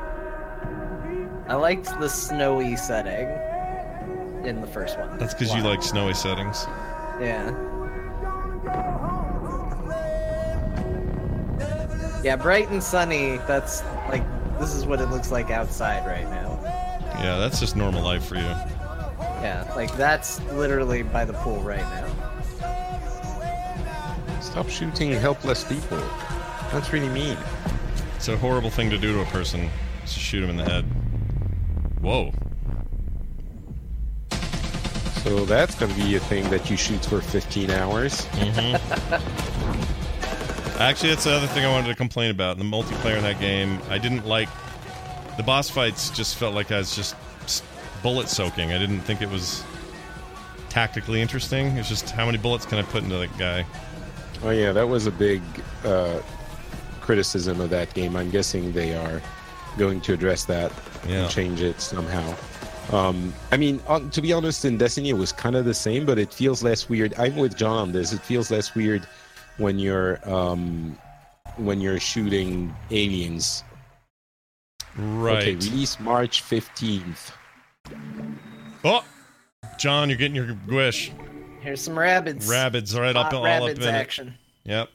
I liked the snowy setting in the first one. That's because you like snowy settings. Yeah. Yeah, bright and sunny. That's like, this is what it looks like outside right now. Yeah, that's just normal life for you. Yeah, like that's literally by the pool right now. Stop shooting helpless people. That's really mean. It's a horrible thing to do to a person. Just shoot him in the head. Whoa. So that's going to be a thing that you shoot for fifteen hours. Mm-hmm. Actually, that's the other thing I wanted to complain about. In the multiplayer in that game, I didn't like... The boss fights just felt like I was just bullet soaking. I didn't think it was tactically interesting. It's just how many bullets can I put into that guy? Oh yeah, that was a big uh, criticism of that game. I'm guessing they are going to address that Yeah. and change it somehow. Um, I mean, on, to be honest, in Destiny it was kind of the same, but it feels less weird. I'm with John on this. It feels less weird when you're um, when you're shooting aliens. Right. Okay, release March fifteenth. Oh! John, you're getting your wish. Here's some rabbits. Rabbids, right up, Hot all up Rabbids in action. it. Yep.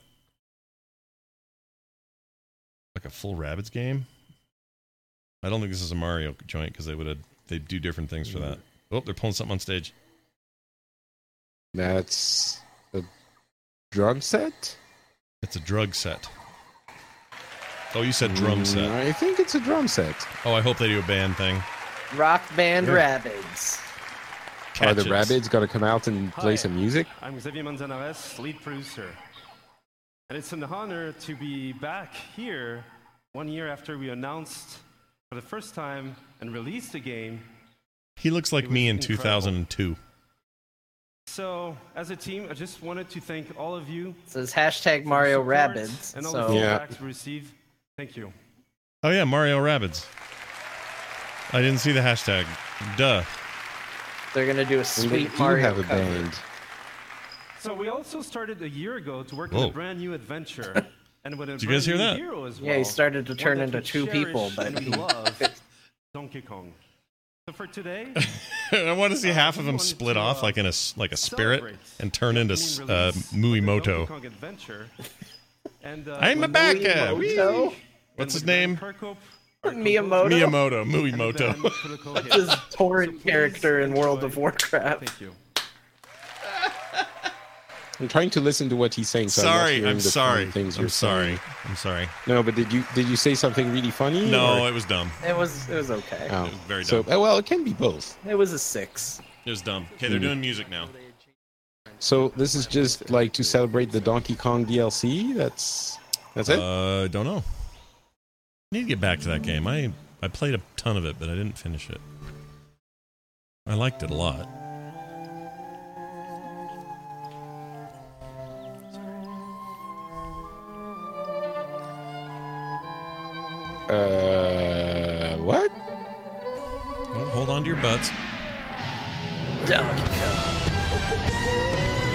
Like a full Rabbids game? I don't think this is a Mario joint because they would have they do different things for that. Oh, they're pulling something on stage. That's a drum set? It's a drug set. Oh, you said drum set. I think it's a drum set. Oh, I hope they do a band thing. Rock band Yeah. Rabbids. Are the Catches. Rabbids going to come out and play Hi, some music? I'm Xavier Manzanares, lead producer. And it's an honor to be back here one year after we announced for the first time and released the game. He looks like It me in was two thousand two. So, as a team, I just wanted to thank all of you. It says hashtag Mario for the support Rabbids. And all So the Yeah. feedbacks we received. Thank you. Oh, yeah, Mario Rabbids. I didn't see the hashtag. Duh. they're gonna do a And they sweet do Mario have a cover. band. So, we also started a year ago to work on Whoa. a brand new adventure. And with a Did you guys brand hear new that? hero as well. Yeah, he started to one turn that into we two cherish people, but and we he- love Donkey Kong. So for today, I want to see Uh, half of we them wanted split to, off uh, like in a s- like a spirit celebrate and turn into the s- upcoming uh, release of the Donkey Muimoto. Kong Adventure. And, uh, I'm a back. Uh, wee. Miyamoto? What's his name? Kirkhope, Miyamoto? Miyamoto. Muimoto. That's his torrent character in World of Warcraft. Thank you. I'm trying to listen to what he's saying. So I'm, not Sorry, hearing I'm the sorry. funny things I'm you're sorry. saying. I'm sorry. No, but did you did you say something really funny? No, or- it was dumb. It was it was okay. Oh, It was very so dumb. uh, well, it can be both. It was a six. It was dumb. Okay, they're Mhm. doing music now. So this is just like to celebrate the Donkey Kong D L C. That's that's it. Uh, don't know. I need to get back to that game. I I played a ton of it, but I didn't finish it. I liked it a lot. Uh, what? Well, hold on to your butts. Donkey Kong.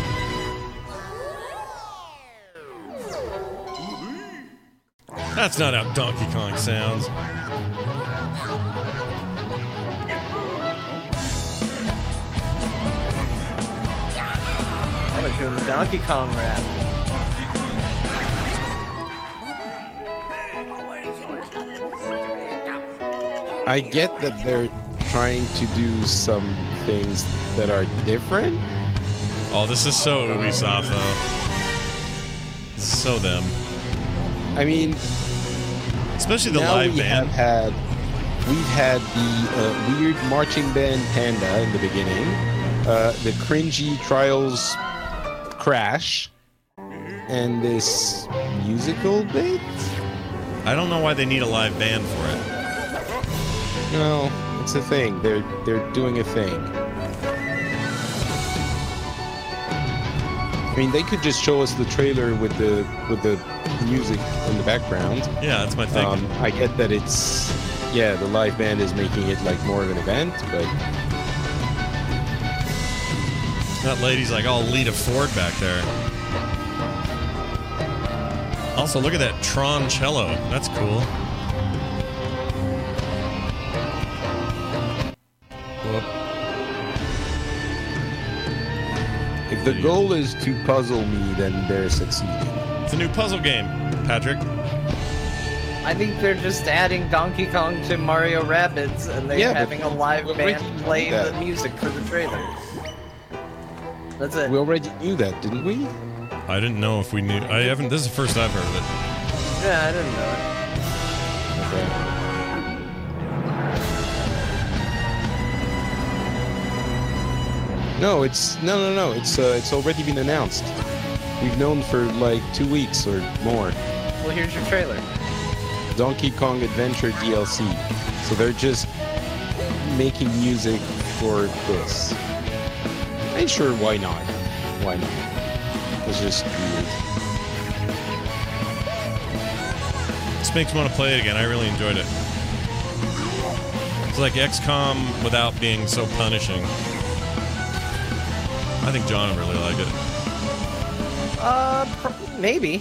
That's not how Donkey Kong sounds. I was doing the Donkey Kong rap. I get that they're trying to do some things that are different. Oh, this is so Ubisoft, though. This is so them. I mean, especially the now live we band. Have had, we've had the uh, weird marching band Panda in the beginning, uh, the cringy Trials Crash, and this musical bit. I don't know why they need a live band for it. No, it's a thing. They're they're doing a thing. I mean, they could just show us the trailer with the with the music in the background. Yeah, that's my thinking. Um, I get that it's yeah, the live band is making it like more of an event, but That lady's like all Lita Ford back there. Also, look at that Tron cello. That's cool. Whoop. if the goal is to puzzle me, then they're succeeding. It's a new puzzle game, Patrick. I think they're just adding Donkey Kong to Mario Rabbids, and they're Yeah, but having a live we already band knew playing that. the music for the trailer. That's it. We already knew that, didn't we? I didn't know if we knew. I haven't. This is the first I've heard of it. Yeah, I didn't know it. Okay. No, it's no, no, no. It's uh, it's already been announced. We've known for like two weeks or more. Well, here's your trailer. Donkey Kong Adventure D L C. So they're just making music for this. And sure, why not? Why not? It's just weird. This makes me want to play it again. I really enjoyed it. It's like X COM without being so punishing. I think John would really like it. Uh, pr- maybe.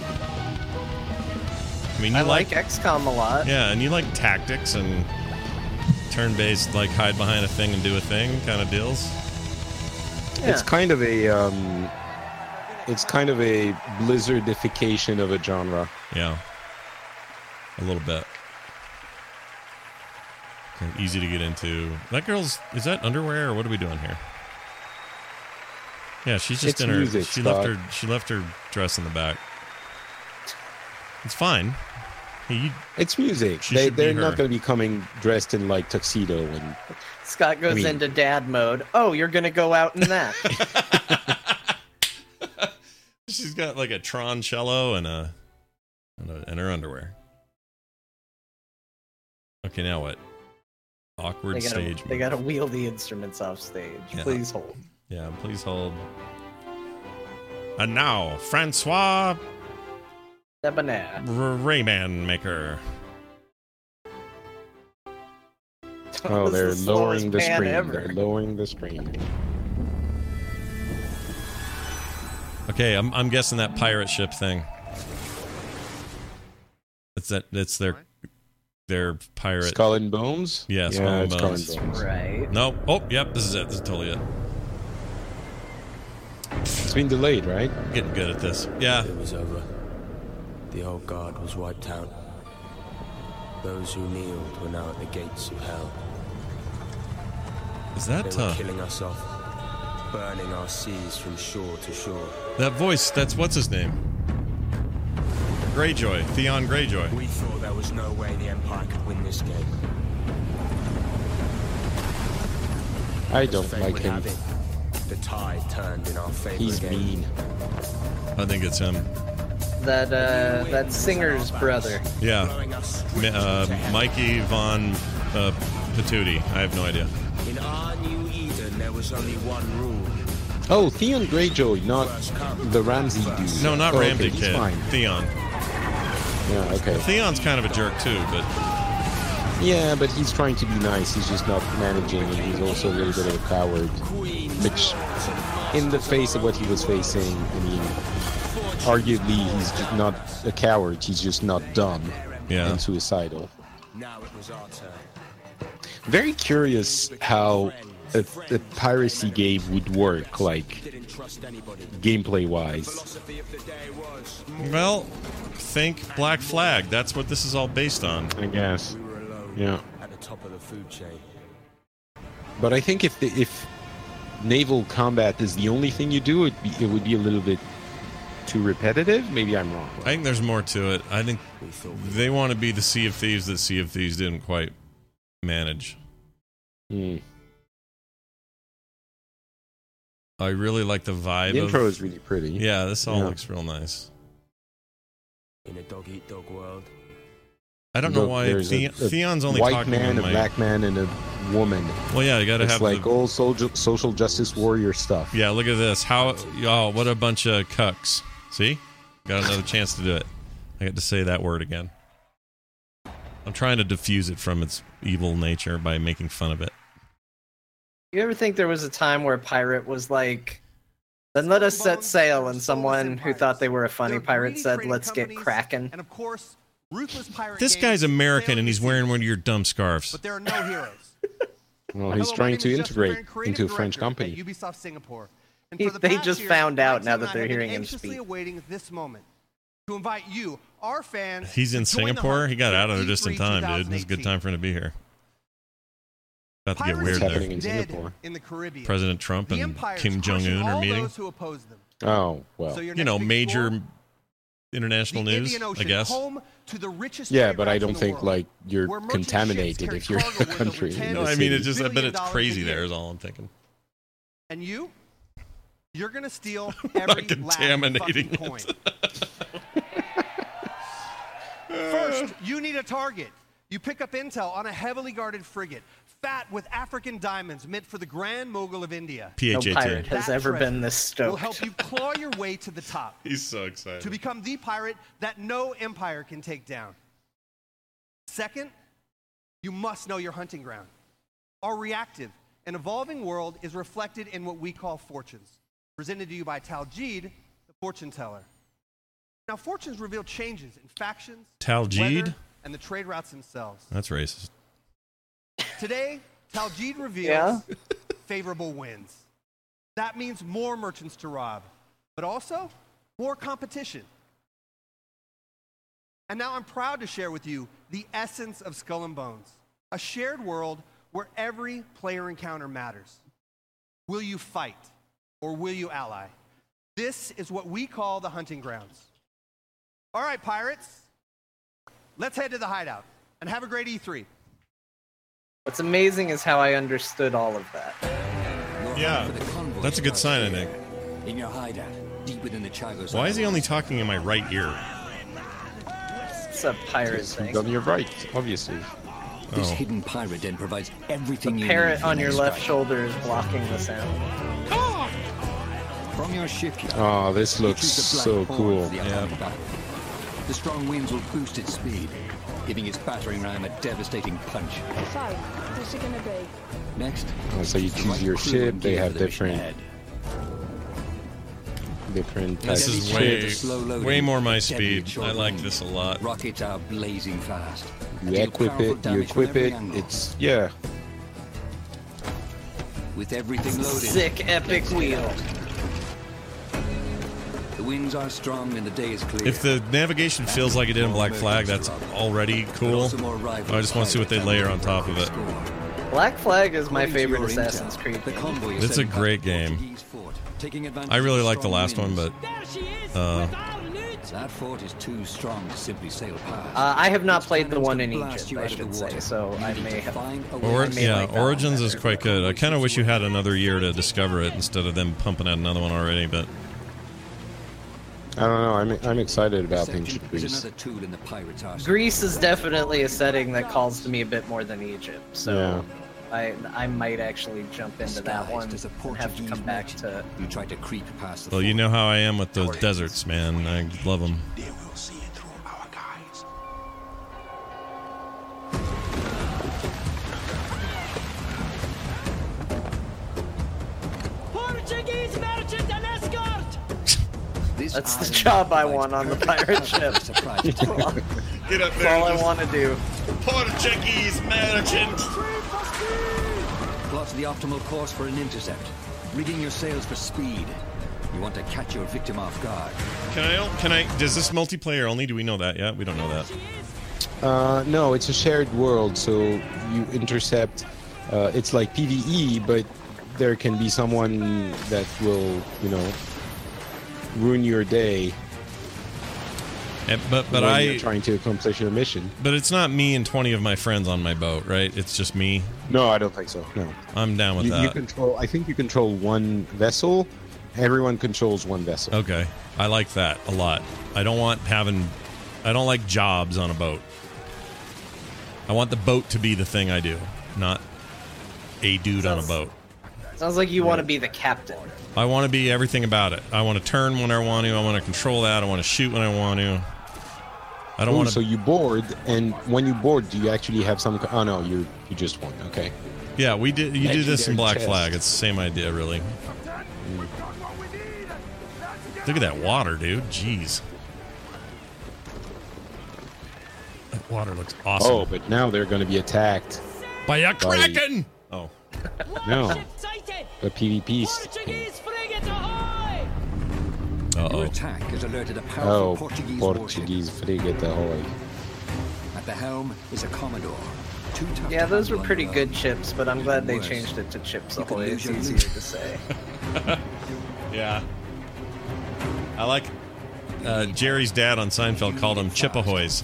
I mean, you I like, like X COM a lot. yeah, and you like tactics and turn-based, like hide behind a thing and do a thing kind of deals. It's kind of a um, it's kind of a Blizzardification of a genre. Yeah, a little bit. Kind of easy to get into. That girl's is that underwear or what are we doing here? Yeah, she's just It's in her. music, she Scott. left her. She left her dress in the back. It's fine. Hey, you, It's music. She They, should be they're her. not going to be coming dressed in like tuxedo and. Scott goes I mean- into dad mode. Oh, you're gonna go out in that. she's got like a Tron cello and a, and a and her underwear. Okay, now what? Awkward they gotta, stage. They got to wheel the instruments off stage. Yeah. Please hold. Yeah, please hold. And now, Francois Debonair. R- Rayman Maker. Oh, This they're is the lowering slowest the pan screen. ever. They're lowering the screen. Okay, I'm I'm guessing that pirate ship thing. It's that. It's their their pirate. Skull and Bones? Yeah, Yeah, Skull and it's Skull and Bones. Bones. Right. No. Oh, yep. This is it. This is totally it. It's been delayed, right? Getting good at this. Yeah. It was over. The old guard was wiped out. Those who kneeled were now at the gates of hell. Is that They were uh, killing us off, burning our seas from shore to shore. that voice? That's what's his name? Greyjoy. Theon Greyjoy. We thought there was no way the Empire could win this game. I As don't fate like would him. have it, the tide turned in our favor He's again. mean. I think it's him. That uh, that singer's brother. Yeah. Mi- Uh, Mikey Von uh, Patootie. I have no idea. In our new Eden, there was only one rule. Oh, Theon Greyjoy, not the Ramsey dude. No, not oh, Ramsey okay, he's Kid. fine. Theon. Yeah, okay. Theon's kind of a jerk too, but Yeah, but he's trying to be nice. He's just not managing, and he's also a little bit of a coward. Which, in the face of what he was facing, I mean, arguably he's just not a coward. He's just not dumb Yeah. and suicidal. Now it was our turn. Very curious how a, a piracy game would work, like gameplay-wise. Philosophy of the day was, well, think Black Flag. That's what this is all based on. I guess. we were alone Yeah. at the top of the food chain. But I think if the, if naval combat is the only thing you do, it be, it would be a little bit too repetitive. Maybe I'm wrong. I think there's more to it. I think they want to be the Sea of Thieves that Sea of Thieves didn't quite manage. Hmm. I really like the vibe. The intro of, is really pretty. Yeah, this all Yeah. looks real nice. In a dog-eat-dog world, I don't know Look, why there's the, a- a Theon's only white talking man, in a my, black man, and a woman. Well, yeah, you got to It's have like the, old social social justice warrior stuff. Yeah, look at this. How? Oh, what a bunch of cucks. See? Got another chance to do it. I got to say that word again. I'm trying to diffuse it from its evil nature by making fun of it. You ever think there was a time where a pirate was like, then let us set sail, and someone who thought they were a funny pirate said, let's get cracking? And of course, ruthless pirate This gangs guy's American sail and he's the wearing seas, one of your dumb scarves. But there are no heroes. Well, he's Hello, my trying name to is Justin integrate Barron, creative into a French director company. at Ubisoft Singapore. And He- for the they past just year, found my out team now and that I they're have been hearing him anxiously speak. awaiting this moment to invite you, our fans. He's in to join the Singapore. hunt He got for out of there E just in three time, dude. It's a good twenty eighteen. time for him to be here. About to get Pirates weird are happening there. in dead Singapore? in the Caribbean. President Trump The and Empire's Kim Jong Un crushing are all meeting. those who oppose them. Oh, well. So your You know, next big major score? international The news, Indian I Ocean, guess. home to the richest Yeah, trade but I routes in don't the think world, like you're where merchant ships contaminated carry if you're cargo in a worth over country. ten in No, the I mean, it's city. just, I bet billion it's dollars crazy a year. there, is all I'm thinking. And you, you're gonna steal every last contaminating fucking coin. First, you need a target. You pick up intel on a heavily guarded frigate, fat with African diamonds meant for the Grand Mogul of India. P H A T. No pirate has That ever been treasure this will stoked. help you claw your way to the top, He's so excited. to become the pirate that no empire can take down. Second, you must know your hunting ground. Our reactive and evolving world is reflected in what we call fortunes, presented to you by Taljeed, the fortune teller. Now, fortunes reveal changes in factions, Taljeed? weather, and the trade routes themselves. That's racist. Today, Taljeed reveals Yeah? favorable winds. That means more merchants to rob, but also more competition. And now I'm proud to share with you the essence of Skull and Bones, A shared world where every player encounter matters. Will you fight or will you ally? This is what we call the hunting grounds. All right, pirates, let's head to the hideout and have a great E three. What's amazing is how I understood all of that. Yeah, that's a good sign, I think. In your hideout, deep within the Chagos. Why is he only talking in my right ear? It's a pirate thing. On your right, obviously. This Oh. hidden pirate den provides everything The you parrot need for on the your next left strike. shoulder is blocking the sound. From your shipyard. Oh, this you looks choose the Black so Horn cool. for the upcoming battle. The strong winds will boost its speed, giving its battering ram a devastating punch. So, what's it gonna be? Next, Oh, so you the choose right your crew ship. and They gear have for the mission different, ahead. different This types is of way, ships. Slow loading, way more my deadly speed. short I like range. this a lot. Rockets are blazing fast. You Deal equip powerful it. You damage from equip every it. angle. It's yeah. With everything loaded. Sick epic wheel. The winds are strong and the day is clear. If the navigation feels like it did in Black Flag, that's already cool. I just want to see what they layer on top of it. Black Flag is my favorite Assassin's Creed The game. convoy is It's a setting great up game. Portuguese fort, taking advantage I really of like the strong last one, winds. but uh, That fort is too strong to simply sail past. Uh, I have not It's played the planned one to in blast Egypt, you I out of the should say, water. so You I need may to have. find a or, way. I may yeah, like that one Origins is better. quite good. I kind of wish you had another year to discover it instead of them pumping out another one already. But I don't know. I'm I'm excited about Deception ancient is Greece. another tool in the pirate's arsenal. Greece is definitely a setting that calls to me a bit more than Egypt, so Yeah. I I might actually jump into that Disguised one as a and have to Portuguese come back merchant, to. You try to creep past the well, you fort. know how I am with those deserts, man. I love them. They will see it through our guys. Portuguese merchant and escort! This That's the island job I provides want on the perfect pirate cover ship. surprise That's all, attacks. Get up that's all I want to do. Portuguese merchant. Plot the optimal course for an intercept. Rigging your sails for speed. You want to catch your victim off guard. Can I? Can I? Does this multiplayer only? Do we know that yet? We don't know that. Uh, no, it's a shared world, so you intercept. Uh, it's like PvE, but there can be someone that will, you know, ruin your day. And, but but when I. you're trying to accomplish your mission. But it's not me and twenty of my friends on my boat, right? It's just me. No, I don't think so. No. I'm down with You, that. you control. I think you control one vessel. Everyone controls one vessel. Okay, I like that a lot. I don't want having, I don't like jobs on a boat. I want the boat to be the thing I do, not a dude on a boat. Sounds like you want to be the captain. I want to be everything about it. I want to turn when I want to. I want to control that. I want to shoot when I want to. I don't Ooh, want to. So you board, and when you board, do you actually have some? Oh no, you you just won. Okay. Yeah, we did. You do this in Legendary Black chest. Flag. It's the same idea, really. Look at that water, dude. Jeez. That water looks awesome. Oh, but now they're going to be attacked by a by- kraken. Oh. No. The PvP. Portuguese frigate ahoy! Your Uh-oh. attack has alerted a powerful Oh, Portuguese warship. Portuguese frigate ahoy. At the helm is a Commodore. Too tough Yeah, to those were handle pretty on good your chips, but I'm glad they Worse. changed it to Chips You could Ahoy. lose It's your easier loot. to say. Yeah. I like uh, Jerry's dad on Seinfeld called them Chip Ahoys.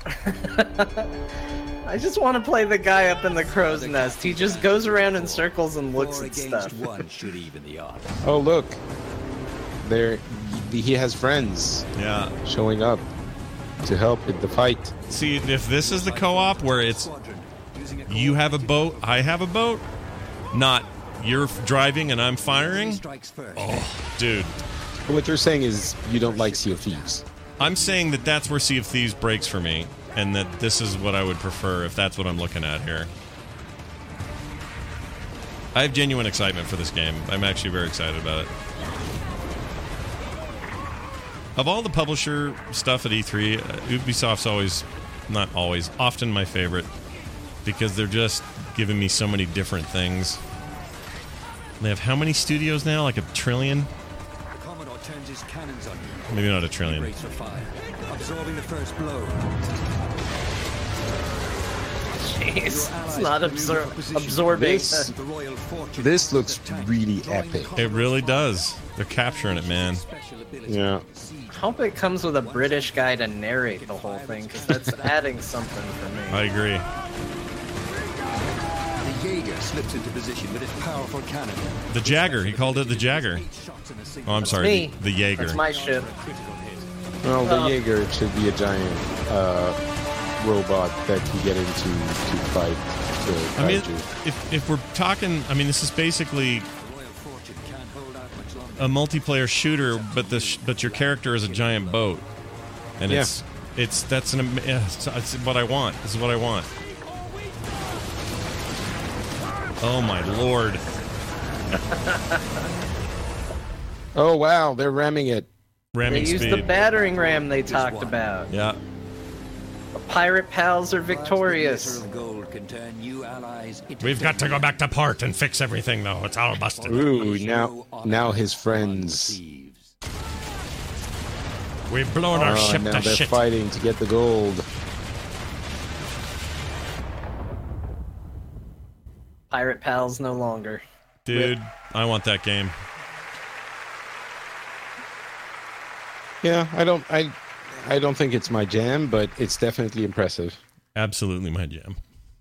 I just want to play the guy up in the crow's nest. He just goes around in circles and looks Four at against stuff. one should even the odds. Oh look, there he has friends. Yeah. Showing up to help in the fight. See, if this is the co-op where it's you have a boat, I have a boat, not you're f- driving and I'm firing. Oh, dude. What you're saying is you don't like Sea of Thieves. I'm saying that that's where Sea of Thieves breaks for me, and that this is what I would prefer if that's what I'm looking at here. I have genuine excitement for this game. I'm actually very excited about it. Of all the publisher stuff at E three, uh, Ubisoft's always, not always, often my favorite, because they're just giving me so many different things. They have how many studios now? Like a trillion? The Commodore turns his cannons on you. Maybe not a trillion. Brace for fire. Absorbing the first blow. space. It's not absor- absorbing. This, this looks really epic. It really does. They're capturing it, man. Yeah. I hope it comes with a British guy to narrate the whole thing, because that's adding something for me. I agree. The Jaeger slips into position with its powerful cannon. The Jagger. He called it the Jagger. Oh, I'm sorry. Me. The, the Jaeger. That's my ship. Well, the Uh, Jaeger should be a giant uh, robot that you get into to fight the I mean, kaiju. if, if we're talking, I mean, this is basically a multiplayer shooter, but the sh- but your character is a giant boat, and Yeah. it's it's that's an am- yeah, it's, it's what I want. This is what I want. Oh my lord! Oh wow, they're ramming it. Ramming They used speed. the battering ram they talked about. Yeah. The pirate pals are victorious. We've got to go back to port and fix everything, though. It's all busted. Ooh, now now his friends. We've blown our Oh, ship now to they're shit. fighting to get the gold. Pirate pals no longer. Dude, I want that game. Yeah, I don't I I don't think it's my jam, but it's definitely impressive. Absolutely my jam.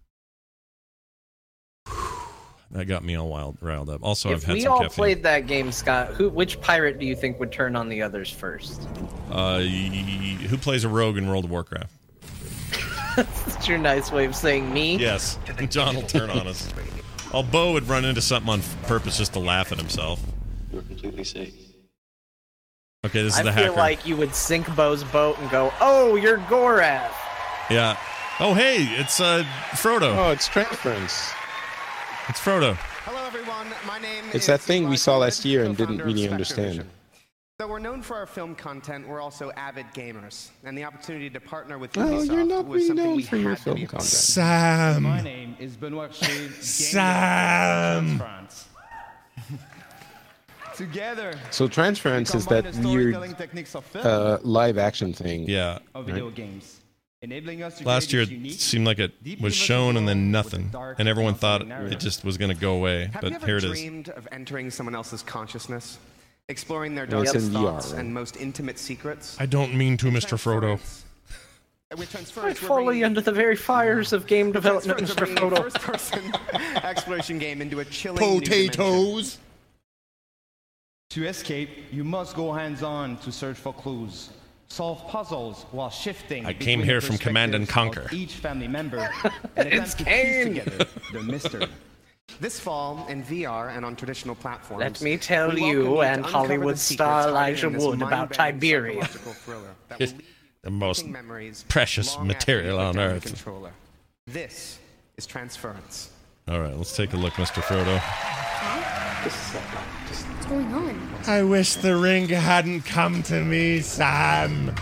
That got me all wild, riled up. Also, I've If had we some all caffeine. played that game, Scott, who which pirate do you think would turn on the others first? Uh, y- who plays a rogue in World of Warcraft? That's your nice way of saying me. Yes, John will turn on us. Oh, Bo would run into something on purpose just to laugh at himself. You're completely safe. Okay, this is I the feel hacker. like you would sink Bo's boat and go, "Oh, you're Gorath." Yeah. Oh, hey, it's uh, Frodo. Oh, it's Transference. It's Frodo. Hello, everyone. My name It's is that thing we saw last year and didn't co-founder of really Spectre understand. Vision. Though we're known for our film content, we're also avid gamers, and the opportunity to partner with Well, Ubisoft you're not was really something known we for your had to film be a part of. content. Sam. My name is Benoit Shade. Sam. France. Together. So Transference is that weird uh, live action thing. Yeah. Of video games, enabling us to Last year, create it this unique, seemed like it was shown and then nothing, and everyone thought it just was going to go away. Have But you ever here it is. dreamed of entering someone else's consciousness, exploring their Well, it's darkest in V R, thoughts right? and most intimate secrets? I don't mean to, Mister Frodo. With I Transference, we're follow bringing- you under the very fires of game development, Mister Transference, we're bringing a Frodo. first-person exploration game into a chilling new dimension. To escape, you must go hands-on to search for clues, solve puzzles while shifting. I came between here the from Command and perspectives of Conquer. Each family member, and It's attempt to piece Kane. together the mystery. This fall in V R and on traditional platforms. Let me tell we you welcome and to uncover Hollywood the star secrets hiding Elijah in this Wood about mind-bending Tiberia. psychological thriller that will leave The most memories precious long after material you put on down the Earth. controller. This is Transference. All right, let's take a look, Mister Frodo. What's going on? I wish the ring hadn't come to me, Sam.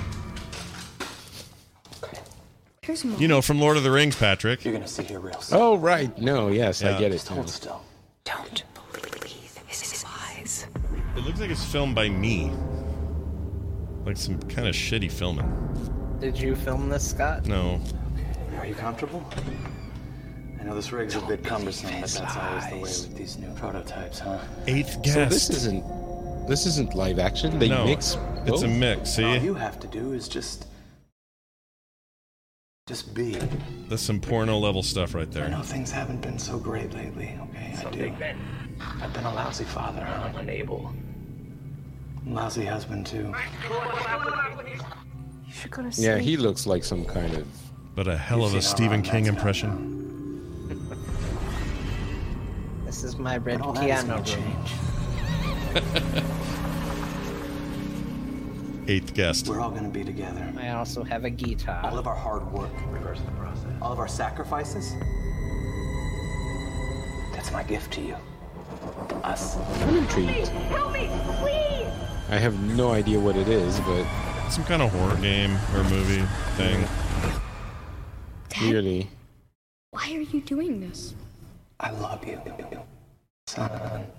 Here's Mom. You know, from Lord of the Rings, Patrick. You're gonna see her real soon. Oh right, no, yes, Yeah. I get it. Just hold still. Don't believe his lies. It looks like it's filmed by me. Like some kind of shitty filming. Did you film this, Scott? No. Are you comfortable? I know this rig's a bit cumbersome, but that's always the way with these new prototypes, huh? Eighth So guest. this isn't this isn't live action. They no, mix. it's a both? mix. See, All you have to do is just, just be. that's some porno level stuff right I there. know things haven't been so great lately. Okay, I do. I've been a lousy father. I'm unable. Lousy husband too. You should go to sleep. Yeah, he looks like some kind of. But a hell of a You've seen Stephen how King that's impression. This is my red But all that is piano gonna room. change. Eighth guest. We're all gonna be together. I also have a All guitar. of our hard work, reverse the process. All of our sacrifices. That's my gift to you. Us. I'm intrigued. Help me, please! I have no idea what it is, but Some kind of horror game or movie thing. clearly. Why are you doing this? I love you, son.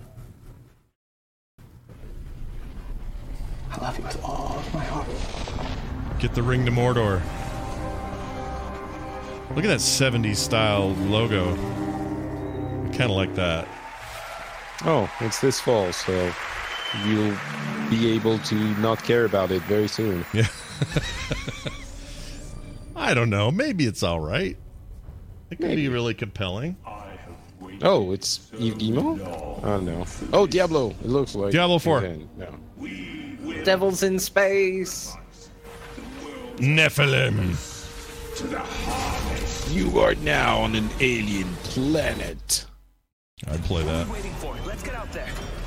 I love you with all of my heart. Get the ring to Mordor. Look at that seventies style logo. I kind of like that. Oh, it's this fall, so you'll be able to not care about it very soon. Yeah. I don't know. Maybe it's all right. It could be really compelling. Oh, it's Eve Gimo? I don't know. Oh, Diablo. It looks like Diablo four. No. Devils in space. Nephilim. You are now on an alien planet. I'd play that. Let's get out there.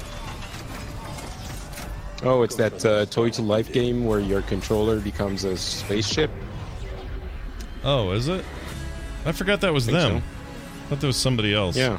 Oh, it's that uh, Toy to Life game where your controller becomes a spaceship. Oh, is it? I forgot that was Think them. so. I thought there was somebody else. Yeah.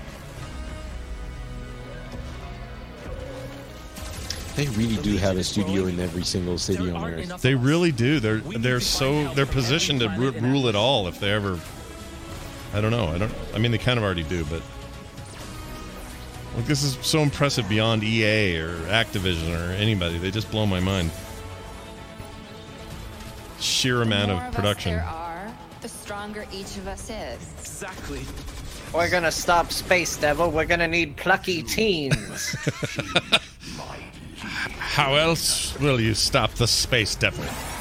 They really do have a studio in every single city on Earth. They really do. They're they're so they're positioned to ru- rule it all if they ever. I don't know. I don't. I mean, they kind of already do, but like this is so impressive beyond E A or Activision or anybody. They just blow my mind. Sheer amount The more of of us production. there are, the stronger each of us is. Exactly. We're gonna stop Space Devil. We're gonna need plucky teens. How else will you stop the space devil?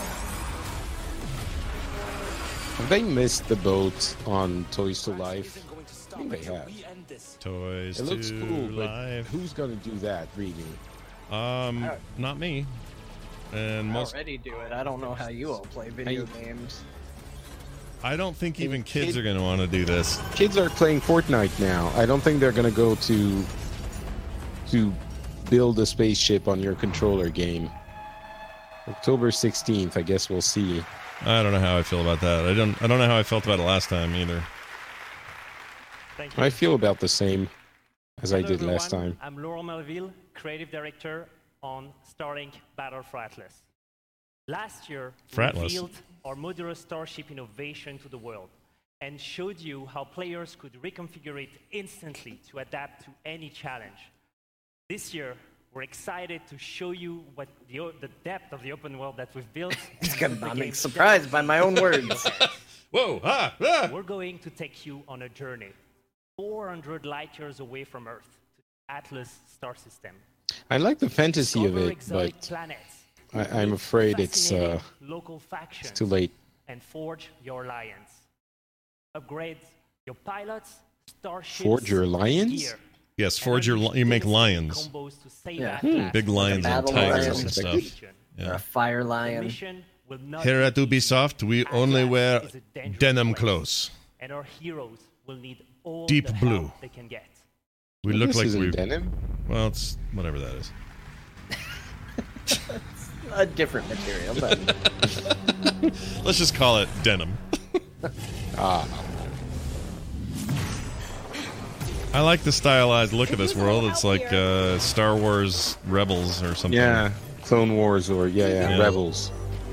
Have they missed the boat on Toys to Life? I think they have. Toys It looks to cool, but life. who's gonna do that, really? Um, I- not me. And I most. already do it. I don't know how you all play video games. I don't think even And kids kid- are going to want to do this. Kids are playing Fortnite now. I don't think they're gonna go to to build a spaceship on your controller game. October sixteenth, I guess we'll see. I don't know how I feel about that. I don't. I don't know how I felt about it last time either. Thank you. I feel about the same as I Hello, did last everyone. time. I'm Laurent Melville, Creative Director on Starlink Battle for Atlas. Last year, we For Atlas. revealed our modular Starship innovation to the world and showed you how players could reconfigure it instantly to adapt to any challenge. This year, we're excited to show you what the, o- the depth of the open world that we've built. I'm surprised by my own words. Whoa! Ah, ah. We're going to take you on a journey four hundred light years away from Earth to the Atlas star system. I like the fantasy of Discover it, exotic but planets, I, I'm afraid it's uh, fascinating local factions, it's too late. and forge your alliance. Upgrade your pilots, starships, Forge your alliance? gear. Yes, forge your. li- You make lions. Combos to save Yeah. Atlas. Big lions and Battle tigers lion. and stuff. Or Yeah. a fire The lion. mission will not Here at be easy. Ubisoft, we only wear is a dangerous denim place, clothes. and our heroes will need all Deep the blue. help they can get. We Well, look this like isn't we. denim. Well, it's whatever that is. A different material, but Let's just call it denim. Ah, I like the stylized look of this world. It's like uh, Star Wars Rebels or something. yeah, Clone Wars or yeah, yeah, Yeah. Rebels.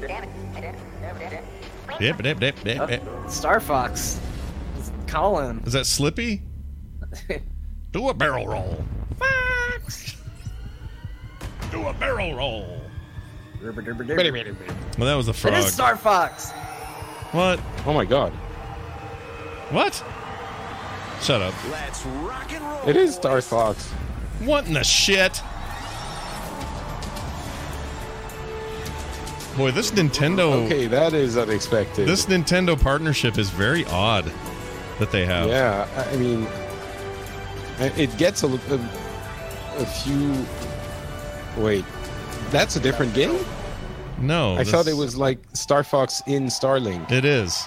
Dip, dip, dip, dip, dip. Star Fox. Just call him. Is that Slippy? Do a barrel roll. Do a barrel roll. Well, that was the It frog. is Star Fox. What? Oh my god, What? Shut up. Let's rock and roll. it is Star Fox. What in the shit? Boy, this Nintendo. Okay, that is unexpected. This Nintendo partnership is very odd that they have. Yeah, I I mean, I- it gets a, li- a, a few. Wait, that's a different game? No. I thought this- it was like Star Fox in Starlink. It is.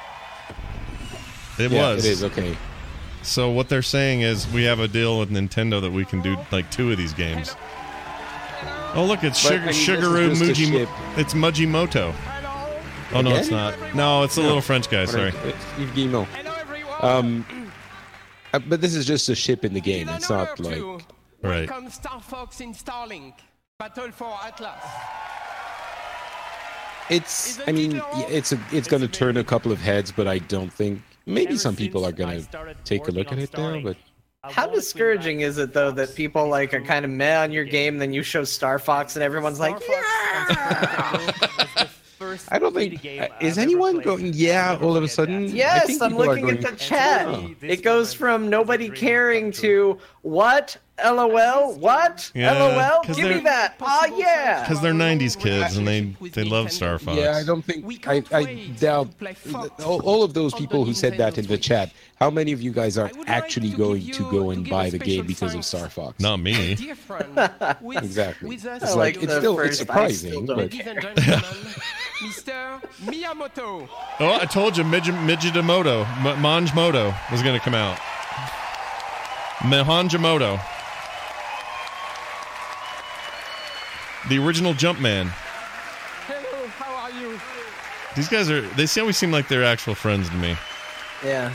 It Yeah, was. It is, okay. So what they're saying is we have a deal with Nintendo that we can do like two of these games. Oh look, it's But, Sugar I mean, this is Shigeru just a Muji. ship. It's Mujimoto. Oh no, it's Again? not. No, it's the No. little French guy. Sorry. It's Yves Guillemot. Um, uh, but this is just a ship in the game. It's not like. Right. Welcome Star Fox in Starlink. Battle for Atlas. It's. I mean, y- it's a. It's going to turn a couple of heads, but I don't think. Maybe some people are going to take a look at it now, but. How discouraging is it though that people like are kind of meh on your game, then you show Star Fox and everyone's like, yeah. first I don't three D think game uh, I've is ever anyone played. going? Yeah, all of a sudden. I Yes, think I'm people are looking at going- the chat. Oh. It goes from nobody caring to what? LOL? What? Yeah, LOL? 'cause Give me they're- that. Ah, yeah. Because they're nineties kids and they they love Star Fox. Yeah, I don't think I, I doubt all, all of those people who said that in the chat. How many of you guys are actually going to go and buy the game because of Star Fox? Not me. Exactly. with us It's I like like it's the still it's first- surprising, but Ladies and gentlemen, Mister Miyamoto. Oh, I told you, Midge Midgemoto, M- Manjmoto was going to come out. Mihanjamoto. The original Jumpman. Hello, how are you? These guys are, they always seem like they're actual friends to me. Yeah.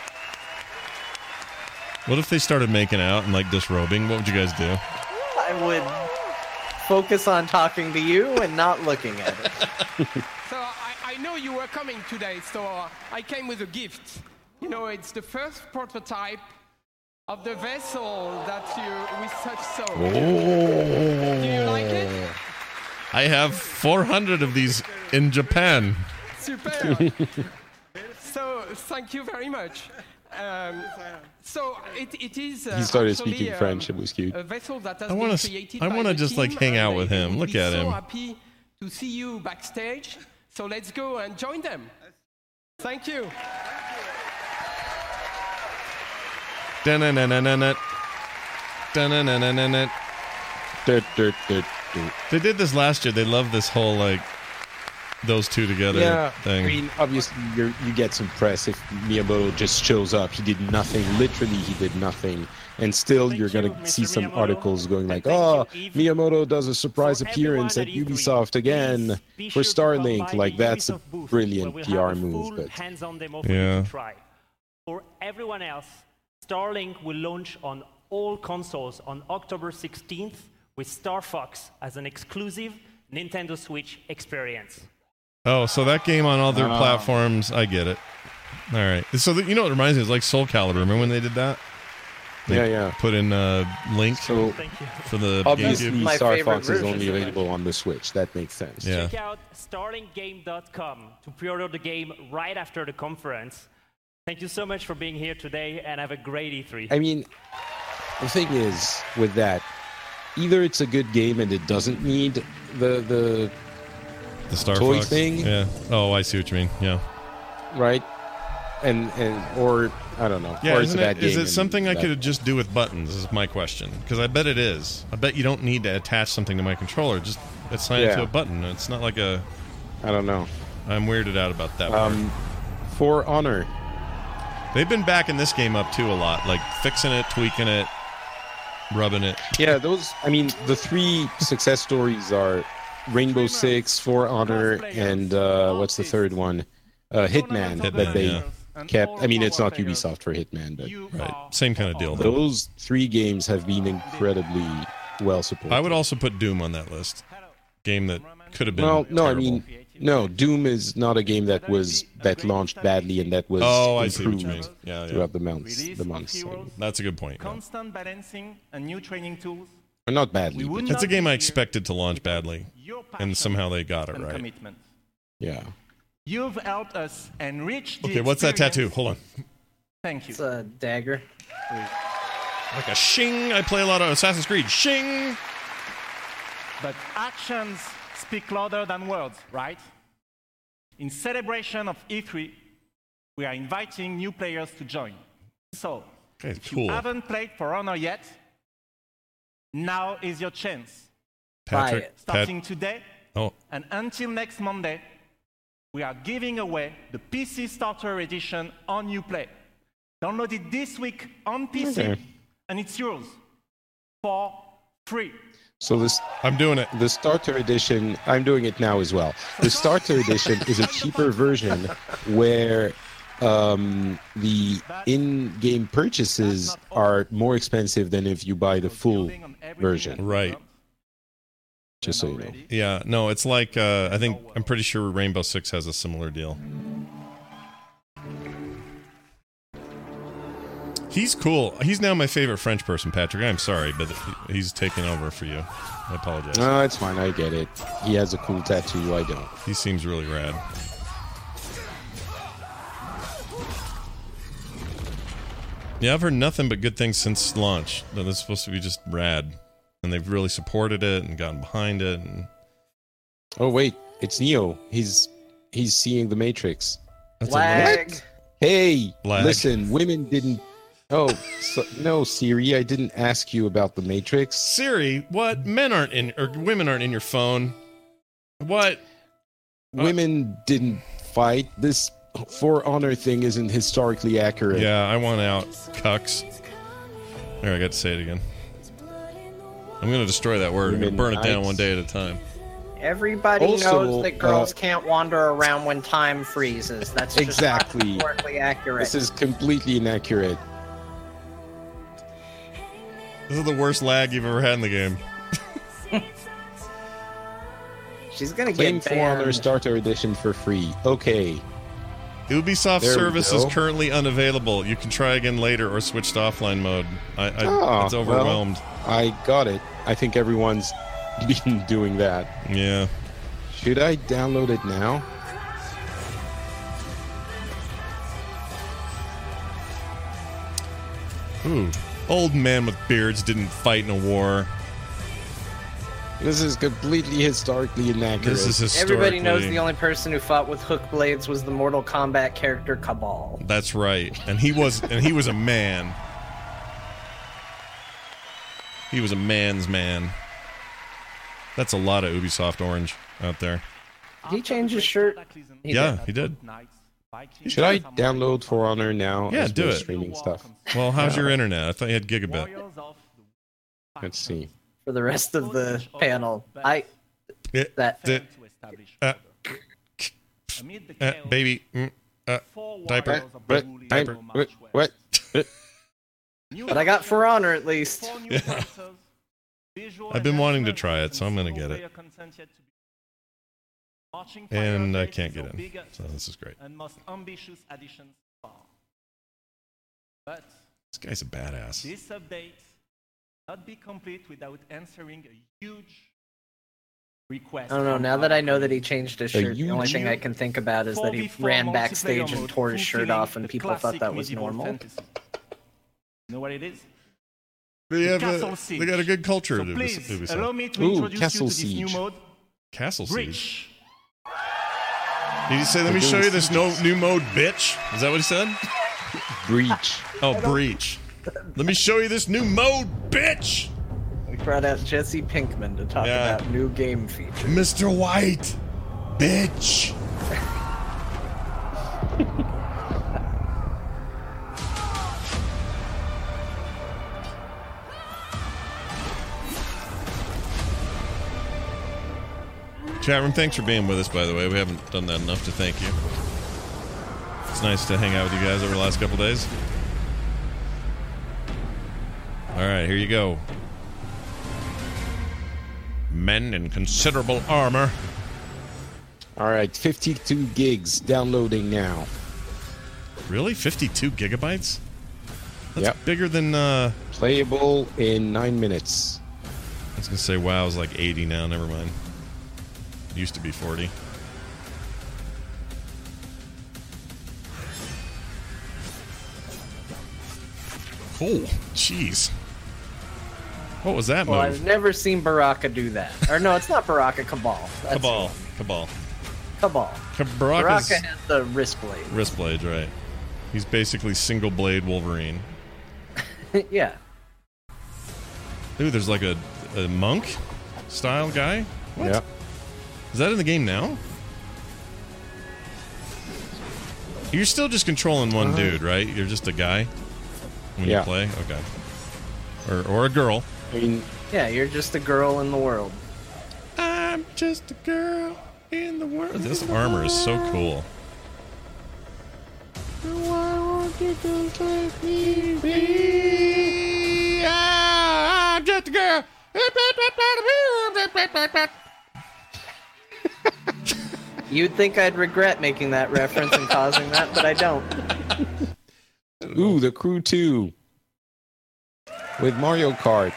What if they started making out and like disrobing? What would you guys do? I would focus on talking to you and not looking at it. So I, I know you were coming today, so uh, I came with a gift. You know, it's the first prototype of the vessel that you with such soul. Oh. Do you like it? I have four hundred of these in Japan. Super. So thank you very much. Um, so it, it is. Uh, he started actually, speaking um, French. It was cute. A vessel that has I been want to. created I by want to the just like team, hang out and with they him. will Look be at so him. happy to see you backstage. So let's go and join them. Thank you. Dun-dun-dun-dun-dun. Dun-dun-dun-dun-dun. Dirt, dirt, dirt, dirt. They did this last year. They love this whole like those two together Yeah, thing. I mean, obviously, you you get some press if Miyamoto just shows up. He did nothing. Literally, he did nothing. And still, you're going to see some articles going like, oh, Miyamoto does a surprise appearance at Ubisoft again for Starlink. Like, that's a brilliant P R move. But hands-on demo for Yeah. you to try. For everyone else, Starlink will launch on all consoles on October sixteenth with Star Fox as an exclusive Nintendo Switch experience. Oh, so that game on other Ah. platforms, I get it. All right. So the, you know what it reminds me of? It's like Soul Calibur. Remember when they did that? They Yeah, yeah. Put in uh, Link So, for the obviously, GameCube. Star Fox is only available on the Switch. That makes sense. Yeah. Check out starlink game dot com to pre-order the game right after the conference. Thank you so much for being here today, and have a great E three. I mean, the thing is with that, either it's a good game and it doesn't need the the The Star toy Fox thing, Yeah. Oh, I see what you mean. Yeah. right? And and or I don't know. Yeah. or it's a Isn't bad it, is game it and something I that- could just do with buttons? Is my question. Because I bet it is. I bet you don't need to attach something to my controller. Just assign it Yeah. to a button. It's not like a. I don't know. I'm weirded out about that part. Um, For Honor. They've been backing this game up too a lot, like fixing it, tweaking it, rubbing it. Yeah, those. I mean, the three success stories are Rainbow Six, For Honor, and uh, what's the third one? Uh, Hitman. Hitman, that they yeah. kept. I mean, it's not Ubisoft for Hitman, but Right. Same kind of deal. Though. those three games have been incredibly well supported. I would also put Doom on that list. Game that could have been. Well, no, terrible. I mean, no. Doom is not a game that was that launched badly and that was Oh, I see what you improved mean. Yeah, yeah. throughout the months. Release The of months. heroes, That's a good point. yeah. constant balancing and new training tools. Or not badly. We but- would That's a not game be I here expected to launch badly, and somehow they got it and right. commitment. Yeah. You've helped us enrich the Okay, what's that tattoo? experience. Hold on. Thank you. It's a dagger. Like a shing. I play a lot of Assassin's Creed. Shing. But actions speak louder than words, right? In celebration of E three, we are inviting new players to join. So, Okay, if cool. you haven't played For Honor yet, now is your chance. Patrick. Pat- Starting today Oh, and until next Monday, we are giving away the P C Starter Edition on Uplay. Download it this week on P C, Okay. and it's yours for free. So this, I'm doing it. The starter edition, I'm doing it now as well. The starter edition is a cheaper version where um, the in-game purchases are more expensive than if you buy the full version. Right. Just so you know. Yeah. No, it's like uh, I think I'm pretty sure Rainbow Six has a similar deal. He's cool. He's now my favorite French person, Patrick. I'm sorry, but he's taking over for you. I apologize. No, it's fine. I get it. He has a cool tattoo. I don't. He seems really rad. Yeah, I've heard nothing but good things since launch. That it's supposed to be just rad, and they've really supported it and gotten behind it. And oh wait, it's Neo. He's he's seeing the Matrix. That's Lag. What? Hey, Lag. listen. Women didn't. Oh so, no, Siri. I didn't ask you about the Matrix. Siri, what? Men aren't in, or women aren't in your phone. What? Women uh, didn't fight. This For Honor thing isn't historically accurate. Yeah, I want out, cucks. There, I got to say it again. I'm going to destroy that word. I'm going to burn it down one day at a time. Everybody Also, knows that girls uh, can't wander around when time freezes. That's just exactly not historically accurate. This is completely inaccurate. This is the worst lag you've ever had in the game. She's gonna Claim get For Honor banned. Starter Edition for free. Okay. Ubisoft There we service is go. currently unavailable. You can try again later or switch to offline mode. I, I Oh, it's overwhelmed. well, I got it. I think everyone's been doing that. Yeah. Should I download it now? Ooh. Old men with beards didn't fight in a war. This is completely historically inaccurate. This is historically... Everybody knows the only person who fought with hook blades was the Mortal Kombat character Cabal. That's right. And he was and he was a man. He was a man's man. That's a lot of Ubisoft orange out there. Did he change his shirt? He yeah, did. he did. Should I download For Honor now? Yeah, as do we're it. Streaming stuff. Well, how's Yeah. your internet? I thought you had gigabit. Let's see. For the rest of the panel, I Yeah, that di- uh, uh, baby, mm, uh, diaper, What? diaper. What? What? but I got For Honor at least. Yeah. I've been wanting to try it, so I'm gonna get it. And I can't get in, so this is great. And most ambitious additions far. But This guy's a badass. this update not be complete without answering a huge request. I don't know. from Now that I know that he changed his A shirt, the only huge- thing I can think about is that he four v four ran backstage multiplayer and mode tore his shirt fulfilling off, and the people thought classic that was medieval normal. fantasy. You know what it is? They have Castle a, Siege. they got a good culture So at please, Ubisoft. allow me to Ooh, introduce Castle you to this new Siege. mode. Castle Siege. Breach. Did he say, let They're me show doing you this no, new mode, bitch? Is that what he said? Breach. Oh, Breach. Let me show you this new mode, bitch! We brought out Jesse Pinkman to talk Yeah. about new game features. Mister White, bitch! Chat room, thanks for being with us, by the way. We haven't done that enough to thank you. It's nice to hang out with you guys over the last couple days. Alright, here you go. Men in considerable armor. Alright, fifty-two gigs downloading now. Really? fifty-two gigabytes? That's Yep. bigger than, uh... Playable in nine minutes. I was gonna say WoW's like eighty now, never mind. Used to be forty. Oh, jeez. What was that Well, move? I've never seen Baraka do that. Or no, it's not Baraka. Cabal. That's Cabal. Cabal. Cabal. Ca- Baraka's Baraka has the wrist blade. wrist blade, right? He's basically single blade Wolverine. yeah. Ooh, there's like a, a monk style guy. What? Yeah. Is that in the game now? You're still just controlling one Uh, dude, right? You're just a guy when Yeah. you play? Okay. Or, or a girl. I mean, Yeah, you're just a girl in the world. I'm just a girl in the world. This armor is so cool. I'm just a girl. You'd think I'd regret making that reference and causing that, but I don't. ooh, The Crew two. with Mario Kart.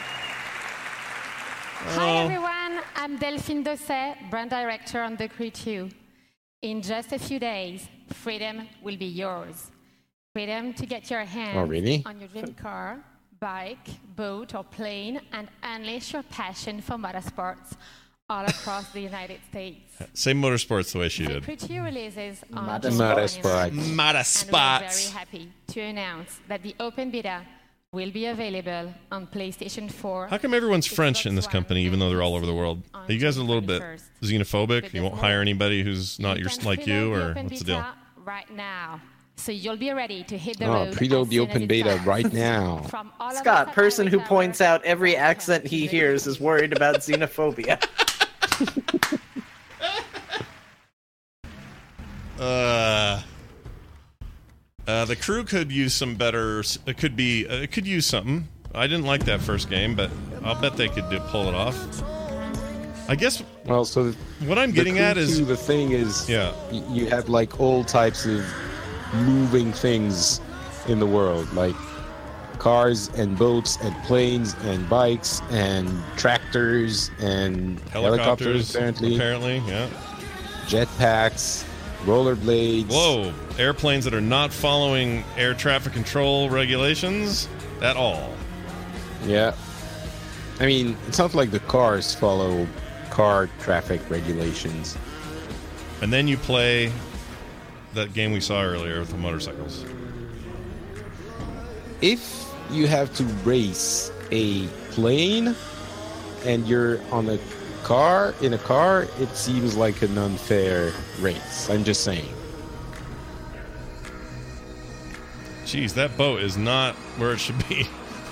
Hi everyone, I'm Delphine Dosset, brand director on The Crew two. In just a few days, freedom will be yours. Freedom to get your hands Oh, really? on your dream car, bike, boat, or plane, and unleash your passion for motorsports all across the United States. Say motorsports the way she The did. Crew two releases on Motorsports. January ninth, Motorsports. and we're very happy to announce that the open beta will be available on PlayStation four. How come everyone's French in this company, even though they're all over the world? Are you guys a little bit xenophobic? You won't hire anybody who's not your like you, or what's the deal? Right now. So you'll be ready to hit the Oh, road. preload as the soon as open it beta starts. right now. From all of us Scott, at person who Irish points out every accent he hears is worried about xenophobia. Uh, uh, the Crew could use some better. It could be. Uh, it could use something. I didn't like that first game, but I'll bet they could do, pull it off. I guess. Well, so what I'm the getting Crew at is two, the thing is, yeah, y- you have like all types of moving things in the world, like cars and boats and planes and bikes and tractors and helicopters, helicopters. apparently, apparently, yeah. jetpacks, rollerblades. Whoa, airplanes that are not following air traffic control regulations at all. Yeah. I mean, it's not like the cars follow car traffic regulations. And then you play that game we saw earlier with the motorcycles. If you have to race a plane and you're on a car, in a car, it seems like an unfair race. I'm just saying. Jeez, that boat is not where it should be.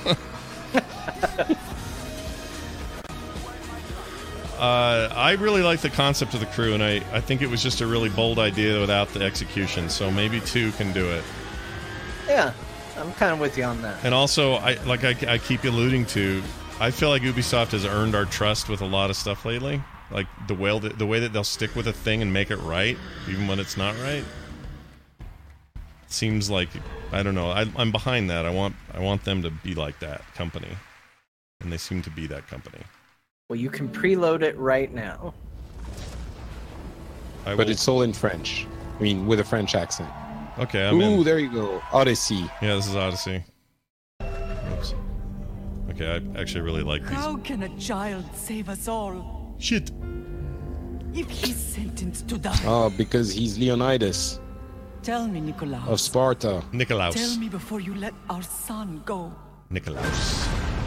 Uh, I really like the concept of the Crew, and I, I think it was just a really bold idea without the execution, so maybe two can do it. Yeah, I'm kind of with you on that. And also, I like I, I keep alluding to, I feel like Ubisoft has earned our trust with a lot of stuff lately. Like the way that, the way that they'll stick with a thing and make it right, even when it's not right. Seems like, I don't know, I, I'm behind that. I want I want them to be like that company, and they seem to be that company. Well, you can preload it right now. I but will- it's all in French. I mean, with a French accent. Okay, I'm Ooh, in. there you go. Odyssey. Yeah, this is Odyssey. Oops. Okay, I actually really like these. How can a child save us all? Shit. If he's sentenced to die. Oh, because he's Leonidas Tell me, Nikolaos. of Sparta. Nikolaos. Tell me before you let our son go. Nikolaos.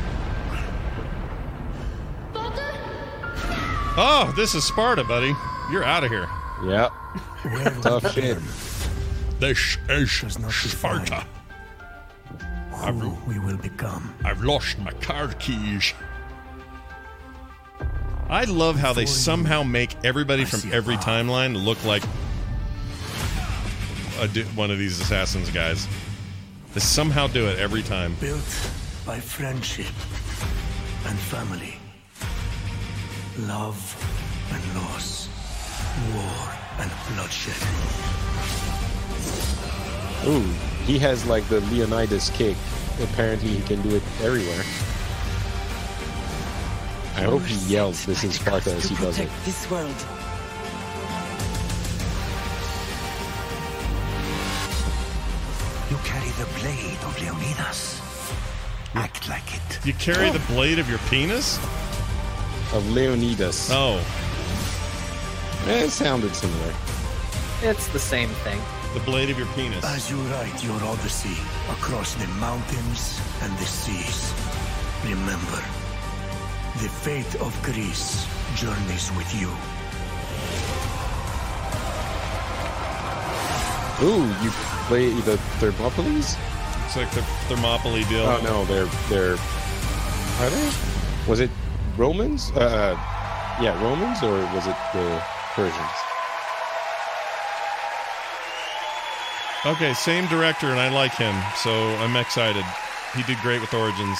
Oh, this is Sparta, buddy. You're out of here. Yeah. Tough shit. This is Sparta. I've, we will become. I've lost my card keys. I love how they somehow make everybody from every timeline look like a, du- one of these assassins guys. They somehow do it every time. Built by friendship and family. Love and loss. War and bloodshed. Ooh, he has like the Leonidas kick. Apparently he can do it everywhere. I hope he yells, "This is Sparta," as he does it. This world. You carry the blade of Leonidas. Act like it. You carry the blade of your penis? Of Leonidas. Oh. Eh, it sounded similar. It's the same thing. The blade of your penis. As you write your odyssey across the mountains and the seas, remember, the fate of Greece journeys with you. Ooh, you play the Thermopylae? It's like the Thermopylae deal. Oh no, they're they're are they? Was it Romans? Uh, yeah, Romans, or was it the Persians? Okay, same director, and I like him, so I'm excited. He did great with Origins.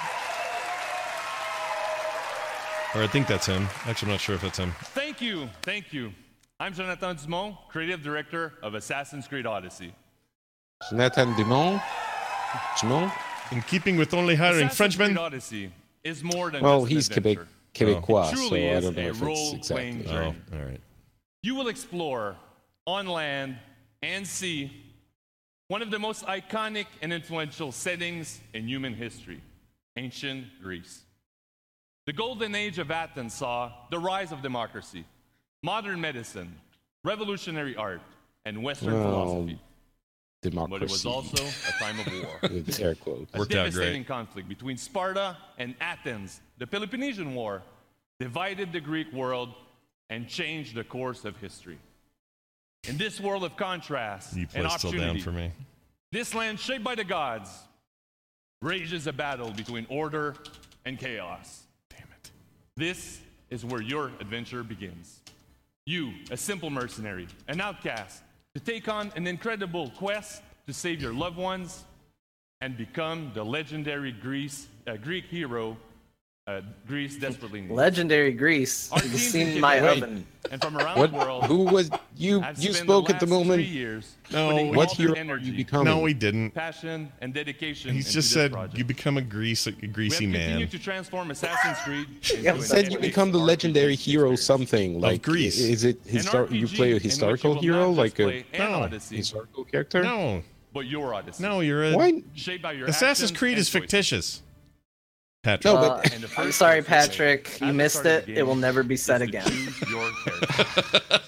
Or I think that's him. Actually, I'm not sure if it's him. Thank you, thank you. I'm Jonathan Dumont, creative director of Assassin's Creed Odyssey. Jonathan Dumont? Dumont? In keeping with only hiring Assassin's Frenchmen. Creed Odyssey is more than Well, just an he's adventure. Quebec, Quebecois, It so truly I is don't know a if it's role-playing exactly. journey. Oh, all right. You will explore on land and sea one of the most iconic and influential settings in human history, ancient Greece. The golden age of Athens saw the rise of democracy, modern medicine, revolutionary art, and Western Well, philosophy. democracy. But it was also a time of war. With air quotes. A Worked out devastating great. conflict between Sparta and Athens, the Peloponnesian War, divided the Greek world and changed the course of history. In this world of contrast You and play still down opportunity, for me. this land shaped by the gods rages a battle between order and chaos. Damn it. This is where your adventure begins. You, a simple mercenary, an outcast, to take on an incredible quest to save your loved ones and become the legendary Greece, uh, Greek hero uh, Greece desperately needs. Legendary Greece. Our You've teams seen in my Quebec oven. and from around What? the world. Who was you? have You spent spoke the at the last moment. three years No, putting What all hero their are you energy, becoming? No, he didn't. passion, and dedication. He's into just this said project. you become a grease, a We greasy have man. continued to transform Assassin's Creed. You into an said you epic become the R P G legendary hero experience. something like Greece. Is it An histor- R P G you play in a which you historical will hero not just like a play an No. Odyssey, historical character? No, but your Odyssey. no, you're a. Why? Shaped by your Assassin's actions Creed and is choices. fictitious. Patrick. No, Uh, but And the I'm first sorry, choice you make Patrick. You at the missed start of it. the It will game never be is said to again. choose your character.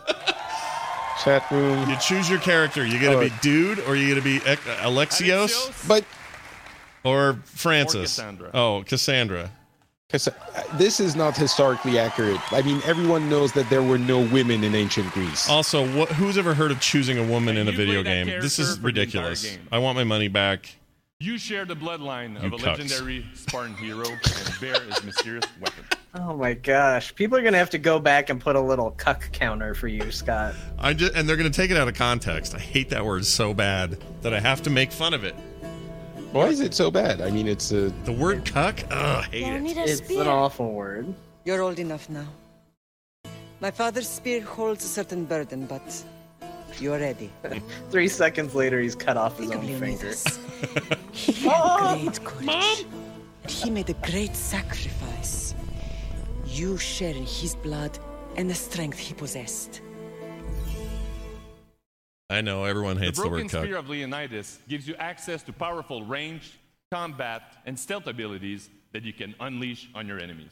chat room. You choose your character. You gonna Oh. be Dude, or you gonna be Ec- Alexios, Alexios But or Francis? Cassandra. Oh, Cassandra. Cass- this is not historically accurate. I mean, everyone knows that there were no women in ancient Greece. Also, what, who's ever heard of choosing a woman And in a you video play that game? This is character for the entire ridiculous. game. I want my money back. You share the bloodline You of a cucks. legendary Spartan hero and bear his mysterious weapon. Oh my gosh. People are going to have to go back and put a little cuck counter for you, Scott. I just, and they're gonna take it out of context. I hate that word so bad that I have to make fun of it. Why is it so bad? I mean, it's a The word cuck. Ugh, I hate it. It's an awful word. You're old enough now. My father's spear holds a certain burden, but you're ready. Three seconds later, he's cut off his Think of own finger. Leonidas. He had great courage. He made a great sacrifice. You share in his blood and the strength he possessed. I know everyone The hates the, broken word cuck. spear of Leonidas gives you access to powerful range, combat, and stealth abilities that you can unleash on your enemies.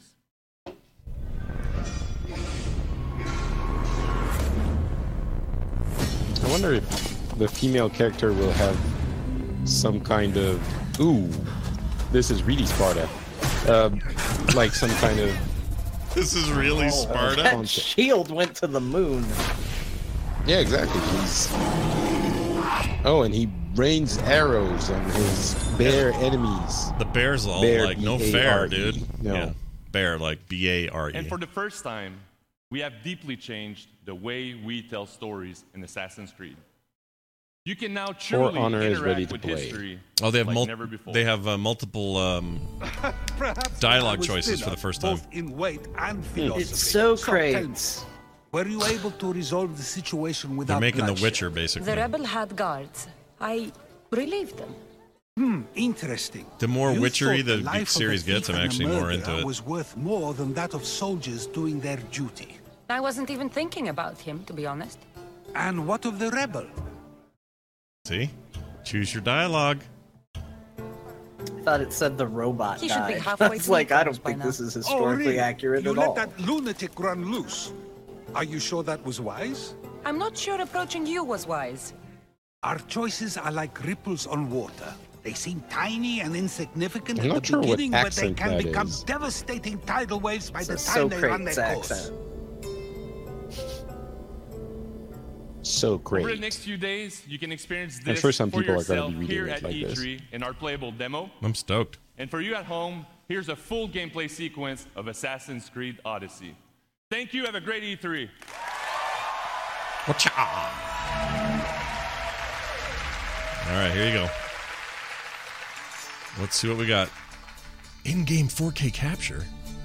I wonder if the female character will have some kind of ooh, this is really Sparta, um, like some kind of. This is really Sparta. That shield went to the moon. Yeah, exactly. He's oh, and he rains arrows on his bear enemies. The bear's all Bear, like no B A fair, R E. dude. No. Yeah. Bear like B A R E. And for the first time, we have deeply changed the way we tell stories in Assassin's Creed. You can now truly Honor is interact ready to with play. history Oh, they have like mul- never before. They have uh, multiple um, dialogue choices for the first time. Both in weight and philosophy. It's so tell me, great. were you able to resolve the situation without They're making The bloodshed? Witcher, basically. The rebel had guards. I relieved them. Hmm, interesting. The more You witchery thought the life of series a thief gets, I'm and a actually more murderer into it. was worth more than that of soldiers doing their duty. I wasn't even thinking about him, to be honest. And what of the rebel? See? Choose your dialogue. I thought it said the robot He should be died. halfway It's to like, I Naples don't by think now. this is Oh, historically really? accurate you at let all. that lunatic run loose. Are you sure that was wise? I'm not sure approaching you was wise. Our choices are like ripples on water. They seem tiny and insignificant I'm at not the sure what beginning, but they accent can that become is. devastating tidal waves by It's the a time they run their Socrates course. accent. So Over the great. next few days, you can experience I'm this sure some for people are gonna yourself be reading here it at like E this. three in our playable demo. I'm stoked. And for you at home, here's a full gameplay sequence of Assassin's Creed Odyssey. Thank you. Have a great E three. Watcha! All right, here you go. Let's see what we got. In-game four K capture.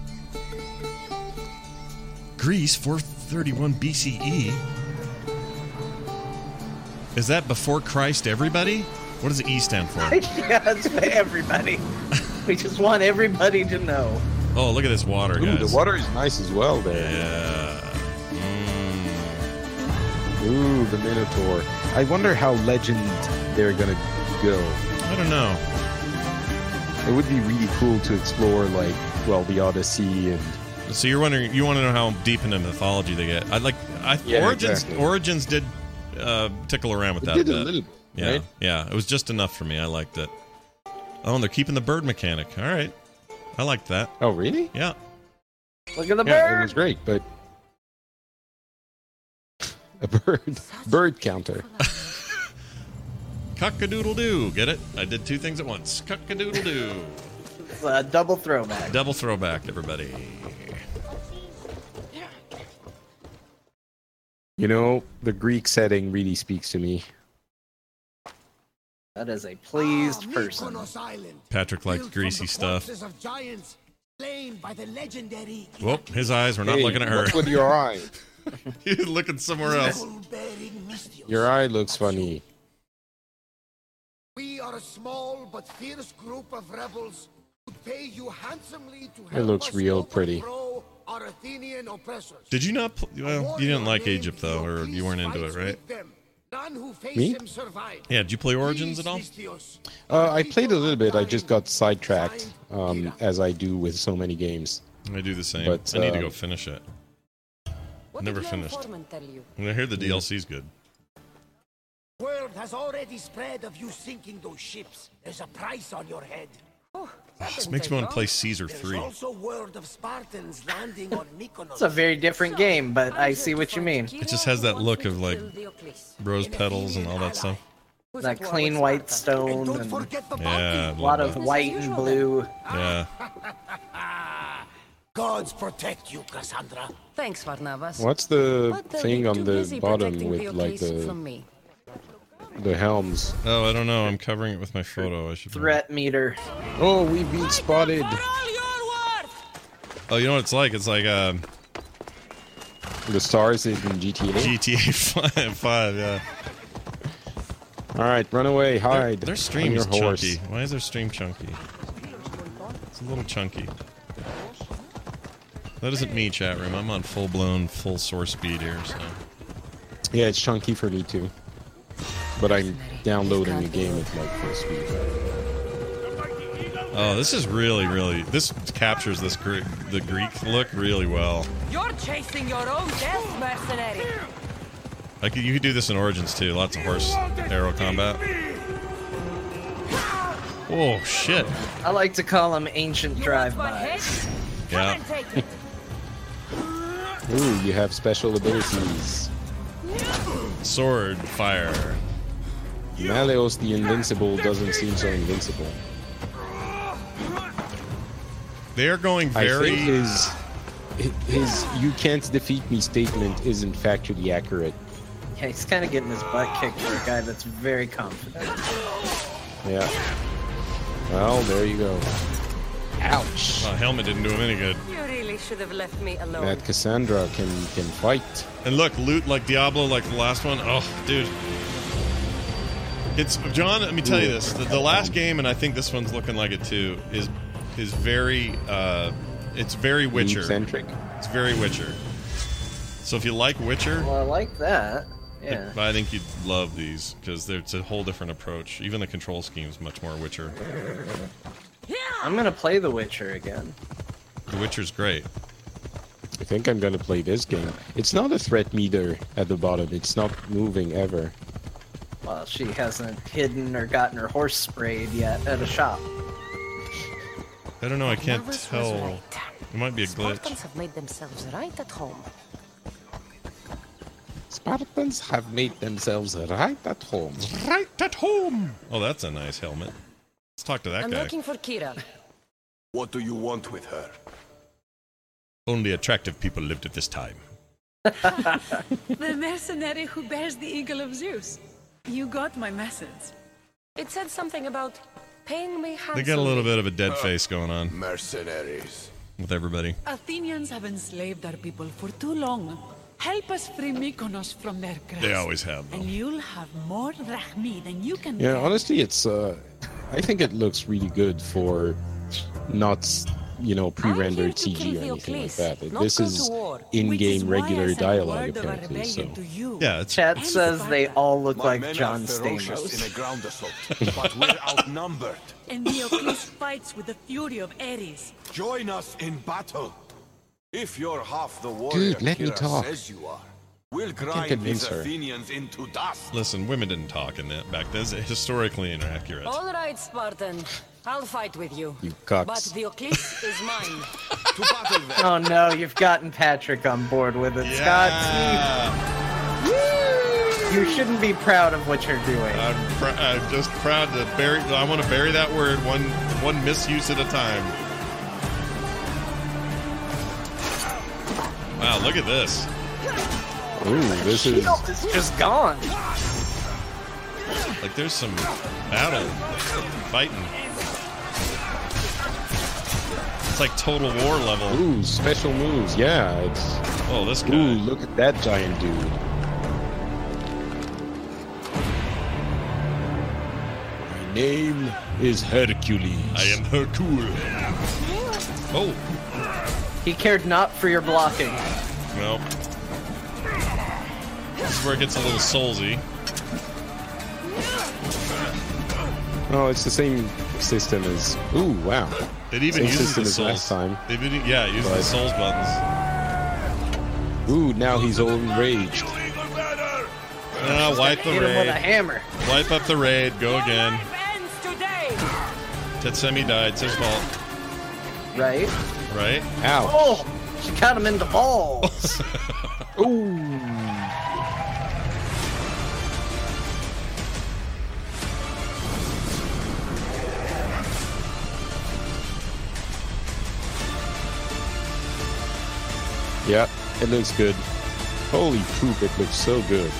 Greece, four thirty-one B C E. Is that before Christ, everybody? What does the E stand for? Yeah, it's for everybody. We just want everybody to know. Oh, look at this water, Ooh, guys. the water is nice as well there. Yeah. Mm. Ooh, the Minotaur. I wonder how legend they're gonna go. I don't know. It would be really cool to explore, like, well, the Odyssey and. So you're wondering, you want to know how deep into mythology they get? I like, I Yeah, Origins. exactly. Origins did uh, tickle around with It that. did a bit. little bit, Yeah, right? yeah. It was just enough for me. I liked it. Oh, and they're keeping the bird mechanic. All right, I liked that. Oh, really? Yeah. Look at the Yeah, bird. it was great, but a bird, bird counter. Cock-a-doodle-doo. Get it? I did two things at once. Cock-a-doodle-doo. It's a double throwback. Double throwback, everybody. You know, the Greek setting really speaks to me. That is a pleased person. Patrick likes greasy stuff. Of giants slain by the legendary Whoop, his eyes were not Hey, looking at her. what's with your eye? He's looking somewhere else. Your eye looks funny. We are a small but fierce group of rebels who pay you handsomely to help It looks us real pretty. overthrow our Athenian oppressors. Did you not? Pl- well, you didn't like Egypt though, or you weren't into it, right? None who face Me? him survive. Yeah. Did you play Origins at all? Uh, I played a little bit. I just got sidetracked, um, as I do with so many games. I do the same. But, I need to uh, go finish it. What Never did your finished. informant tell you? And I hear the D L C's good. Word has already spread of you sinking those ships. There's a price on your head. This makes me want to play Caesar There's three. also word of Spartans landing on Mykonos. It's a very different game, but I see what you mean. It just has that look of like rose petals and all that stuff. That clean white stone and Yeah. a lot of white and blue. Yeah. Gods protect you, Cassandra. Thanks, Varnavas. What's the But they'll thing be on too the busy bottom protecting with like Theocles the from me. the helms? Oh, I don't know. I'm covering it with my photo. I should. Threat meter. Oh, we've been spotted. Oh, you know what it's like? It's like um, The stars in G T A. G T A five, five, yeah. All right, run away, hide. Their, their stream on is your horse. chunky. Why is their stream chunky? It's a little chunky. That isn't me, chat room. I'm on full blown, full source speed here. So. Yeah, it's chunky for me too. But I'm downloading the game at like full speed. Oh, this is really, really. This captures this Gre- the Greek look really well. You're chasing your own death, mercenary. Like you could do this in Origins too. Lots of horse arrow combat. Oh shit! I like to call them ancient drive-bys. Yeah. Ooh, you have special abilities. Sword fire. Malios the Invincible doesn't seem so invincible. They are going I very. think his his "you can't defeat me" statement isn't factually accurate. Yeah, he's kind of getting his butt kicked for a guy that's very confident. Yeah. Well, there you go. Ouch. Oh, helmet didn't do him any good. You really should have left me alone. That Cassandra can can fight. And look, loot like Diablo, like the last one. Oh, dude. It's John. Let me tell you this: the, the last game, and I think this one's looking like it too, is is very. Uh, it's very Witcher. Centric. It's very Witcher. So if you like Witcher, Well, I like that. Yeah. I think you'd love these because it's a whole different approach. Even the control scheme is much more Witcher. I'm gonna play The Witcher again. The Witcher's great. I think I'm gonna play this game. It's not a threat meter at the bottom. It's not moving ever. Well, she hasn't hidden or gotten her horse sprayed yet at a shop. I don't know. I can't Navas was tell. right. It might be a glitch. Spartans have made themselves right at home. Spartans have made themselves right at home. Right at home. Oh, that's a nice helmet. Let's talk to that I'm guy. looking for Kira. What do you want with her? Only attractive people lived at this time. The mercenary who bears the eagle of Zeus. You got my message. It said something about paying me handsomely. They got a little bit of a dead face going on Mercenaries. with everybody. Athenians have enslaved our people for too long. Help us free Mykonos from their grasp. They always have, though. And you'll have more drachmi than you can Yeah, bear. honestly, it's. Uh, I think it looks really good for not, you know, pre-rendered C G or anything like that. This is in-game regular dialogue apparently. So yeah, it's Chat says they all look My like men John are ferocious Stamos. in a ground assault, but we're outnumbered. And Neocles fights with the fury of Ares. Join us in battle. If you're half the warrior Dude, let me Kira talk. says you are, we'll can't grind convince these her. Athenians into dust. Listen, women didn't talk in that back then. It's historically inaccurate. All right, Spartan. I'll fight with you. You cocks. But Diocles is mine. To battle then. Oh no, you've gotten Patrick on board with it, Scott. You shouldn't be proud of what you're doing. I'm, pr- I'm just proud to bury. I want to bury that word one one misuse at a time. Wow, look at this. Ooh, this is. Shield is just gone. Like there's some battle fighting. It's like Total War level. Ooh, special moves. Yeah, it's. Oh, this guy. Ooh, look at that giant dude. My name is Hercules. I am Hercule. Oh. He cared not for your blocking. Nope. This is where it gets a little soulsy. Oh, it's the same system as. Ooh, wow. It even same uses system the as souls. last time. It even, yeah, it uses But- the souls buttons. Ooh, now he's all enraged. Ah, wipe the Hit him with a raid. hammer. Wipe up the raid. Go again. Ends today. Tetsemi died. It's his fault. Right? Right? Ow. Oh, she got him in the balls. Ooh. Yeah, it looks good. Holy poop, it looks so good.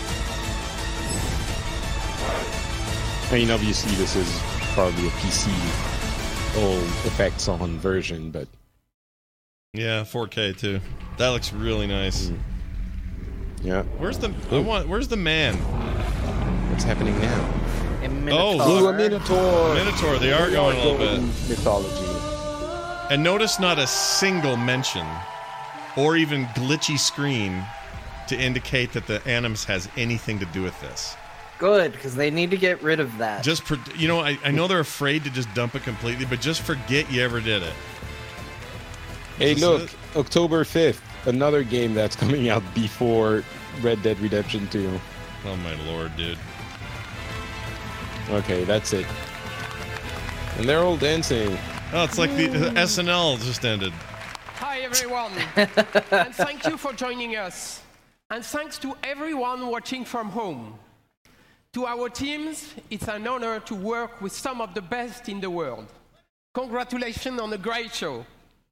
I mean, obviously this is probably a P C all effects on version, but Yeah, four K too. That looks really nice. yeah. Where's the I want? Where's the man? What's happening now? A Oh, Minotaur. Ooh, a Minotaur! Minotaur. They are going a little bit. Mythology. And notice not a single mention or even glitchy screen to indicate that the Animus has anything to do with this. Good, because they need to get rid of that. Just, pro- you know, I, I know they're afraid to just dump it completely, but just forget you ever did it. Hey, Is this look, it? October fifth, another game that's coming out before Red Dead Redemption two. Oh my lord, dude. Okay, that's it. And they're all dancing. Oh, it's like the, the S N L just ended. Hi everyone, and thank you for joining us. And thanks to everyone watching from home. To our teams, it's an honor to work with some of the best in the world. Congratulations on a great show.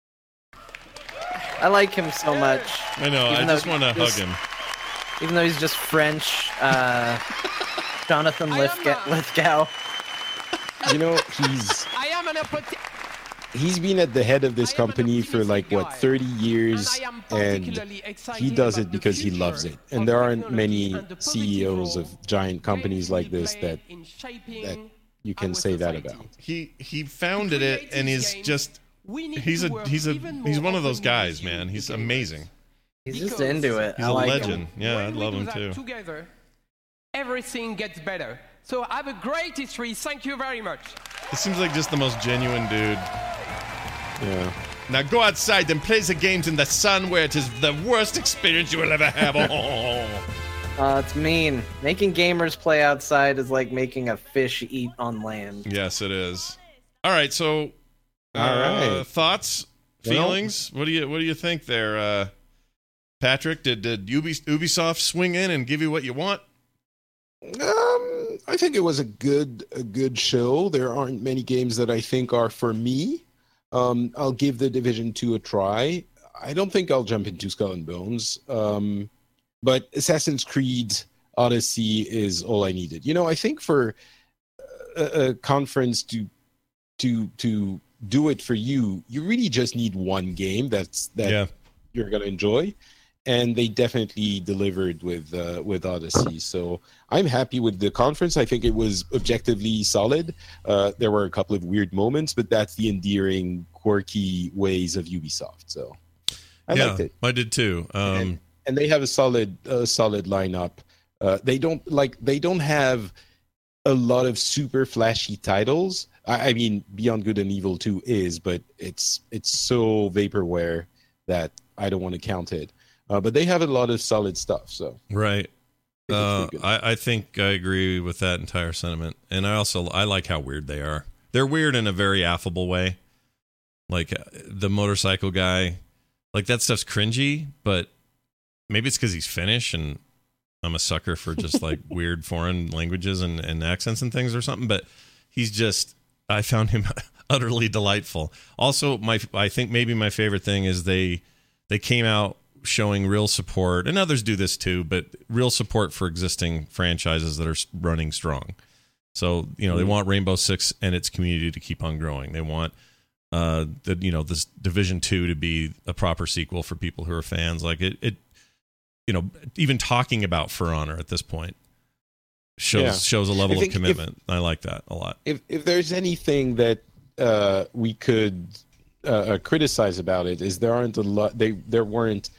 I like him so much. I know, Even I though just want to hug he's- him. Even though he's just French, uh, Jonathan Lithgow. Lithgow. You know, he's I am an opportunity. he's been at the head of this company for like what thirty years, and he does it because he loves it. And there aren't many C E Os of giant companies like this that that you can say that about. He he founded it and is just he's a he's a he's one of those guys, man. He's amazing. He's just into it. He's I a like legend. him. Yeah, I When we love do him that too. Together, everything gets better. So have a great history. Thank you very much. He seems like just the most genuine dude. Yeah. Now go outside and play the games in the sun where it is the worst experience you will ever have. Oh. Uh, it's mean. Making gamers play outside is like making a fish eat on land. Yes, it is. All right, so uh, All right. thoughts, Well- feelings. What do you what do you think there, uh, Patrick? Did did Ubi- Ubisoft swing in and give you what you want? Um, I think it was a good a good show. There aren't many games that I think are for me. Um, I'll give the Division two a try. I don't think I'll jump into Skull and Bones. Um, but Assassin's Creed Odyssey is all I needed. You know, I think for a, a conference to to to do it for you, you really just need one game that's that Yeah. you're gonna enjoy. and they definitely delivered with uh, with Odyssey. So I'm happy with the conference. I think it was objectively solid. Uh, there were a couple of weird moments, but that's the endearing, quirky ways of Ubisoft. So I yeah, liked it. I did too. Um, and, and they have a solid, uh, solid lineup. Uh, they don't like they don't have a lot of super flashy titles. I, I mean, Beyond Good and Evil two is, but it's it's so vaporware that I don't want to count it. Uh, but they have a lot of solid stuff. So right, uh, I, I think I agree with that entire sentiment, and I also I like how weird they are. They're weird in a very affable way. Like uh, the motorcycle guy, like that stuff's cringy, but maybe it's because he's Finnish and I'm a sucker for just like weird foreign languages and, and accents and things or something. But he's just, I found him utterly delightful. Also, my I think maybe my favorite thing is they they came out showing real support, and others do this too, but real support for existing franchises that are running strong. So, you know, they want Rainbow Six and its community to keep on growing. They want uh the you know this Division two to be a proper sequel for people who are fans. Like it it you know, even talking about For Honor at this point shows Yeah. shows a level I of think commitment. I like that a lot. If if there's anything that uh, we could uh, uh, criticize about it, is there aren't a lot. They there weren't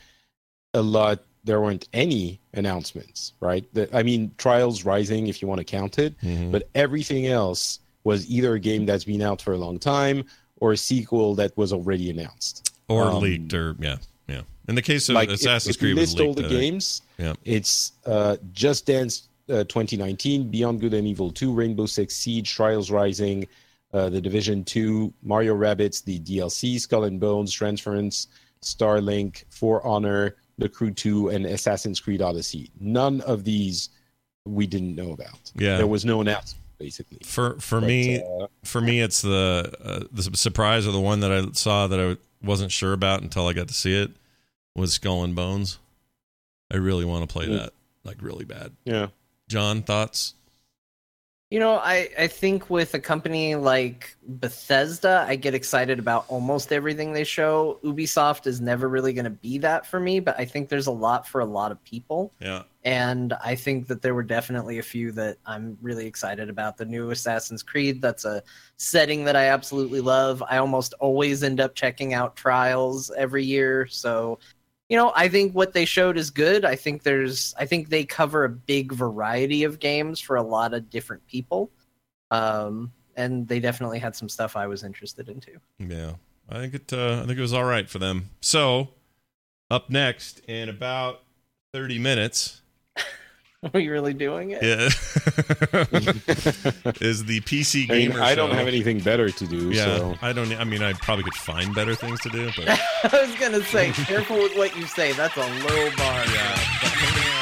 a lot. There weren't any announcements, right? The, I mean, Trials Rising, if you want to count it, Mhm. but everything else was either a game that's been out for a long time or a sequel that was already announced Or Um, leaked, or yeah, yeah. In the case of like, if- Assassin's if you Creed, was list all leaked, the I think. games, Yeah. it's uh, Just Dance uh, twenty nineteen, Beyond Good and Evil two, Rainbow Six Siege, Trials Rising, uh, The Division two, Mario Rabbids, the D L C, Skull and Bones, Transference, Starlink, For Honor, The Crew two, and Assassin's Creed Odyssey. None of these we didn't know about. Yeah. There was no announcement, basically. For for But, me, uh, for me, it's the uh, the surprise, or the one that I saw that I wasn't sure about until I got to see it, was Skull and Bones. I really want to play Mm. that, like really bad. Yeah. John, thoughts? You know, I, I think with a company like Bethesda, I get excited about almost everything they show. Ubisoft is never really going to be that for me, but I think there's a lot for a lot of people. Yeah. And I think that there were definitely a few that I'm really excited about. The new Assassin's Creed, that's a setting that I absolutely love. I almost always end up checking out Trials every year. So, you know, I think what they showed is good. I think there's, I think they cover a big variety of games for a lot of different people. Um, and they definitely had some stuff I was interested in too. Yeah, I think it. Uh, I think it was all right for them. So, up next in about thirty minutes. Are you really doing it? Yeah. Is the P C I mean, Gamer I don't Show. have anything better to do. Yeah, So. I don't. I mean, I probably could find better things to do, but I was gonna say, careful with what you say. That's a low bar. Yeah.